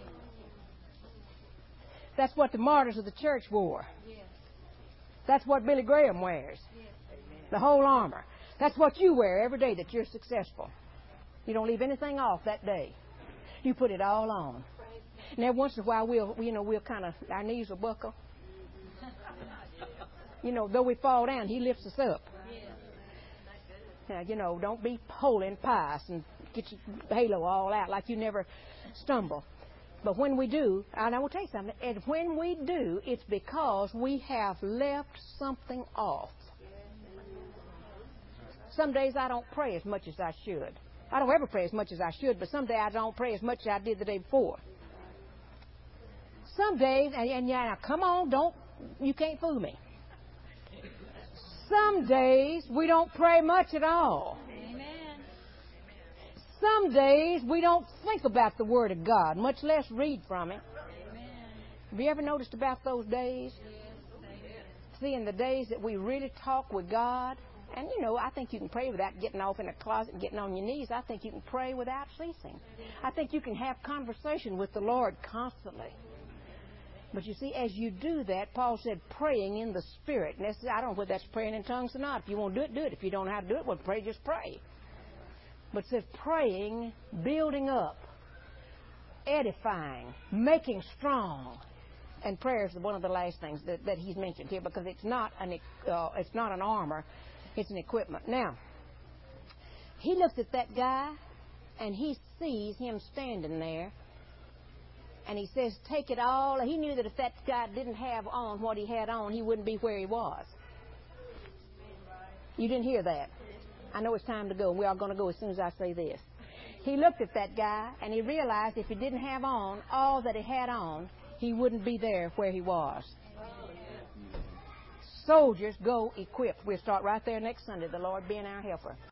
That's what the martyrs of the church wore. Yes. That's what Billy Graham wears. Yes. The whole armor. That's what you wear every day that you're successful. You don't leave anything off that day. You put it all on. And every once in a while, we'll kind of, our knees will buckle. Though we fall down, He lifts us up. Now, don't be holy and pious and get your halo all out like you never stumble. But when we do, and I will tell you something, and when we do, it's because we have left something off. Some days I don't pray as much as I should. I don't ever pray as much as I should, but some days I don't pray as much as I did the day before. Some days, and now come on, you can't fool me. Some days we don't pray much at all. Amen. Some days we don't think about the Word of God, much less read from it. Amen. Have you ever noticed about those days? Yes. See, in the days that we really talk with God, and I think you can pray without getting off in a closet and getting on your knees. I think you can pray without ceasing. I think you can have conversation with the Lord constantly. But you see, as you do that, Paul said, praying in the Spirit. And I don't know whether that's praying in tongues or not. If you want to do it, do it. If you don't know how to do it, well, pray, just pray. But it says praying, building up, edifying, making strong. And prayer is one of the last things that he's mentioned here, because it's not an armor, it's an equipment. Now, he looks at that guy, and he sees him standing there. And he says, take it all. He knew that if that guy didn't have on what he had on, he wouldn't be where he was. You didn't hear that. I know it's time to go. We are going to go as soon as I say this. He looked at that guy, and he realized if he didn't have on all that he had on, he wouldn't be there where he was. Soldiers go equipped. We'll start right there next Sunday, the Lord being our helper.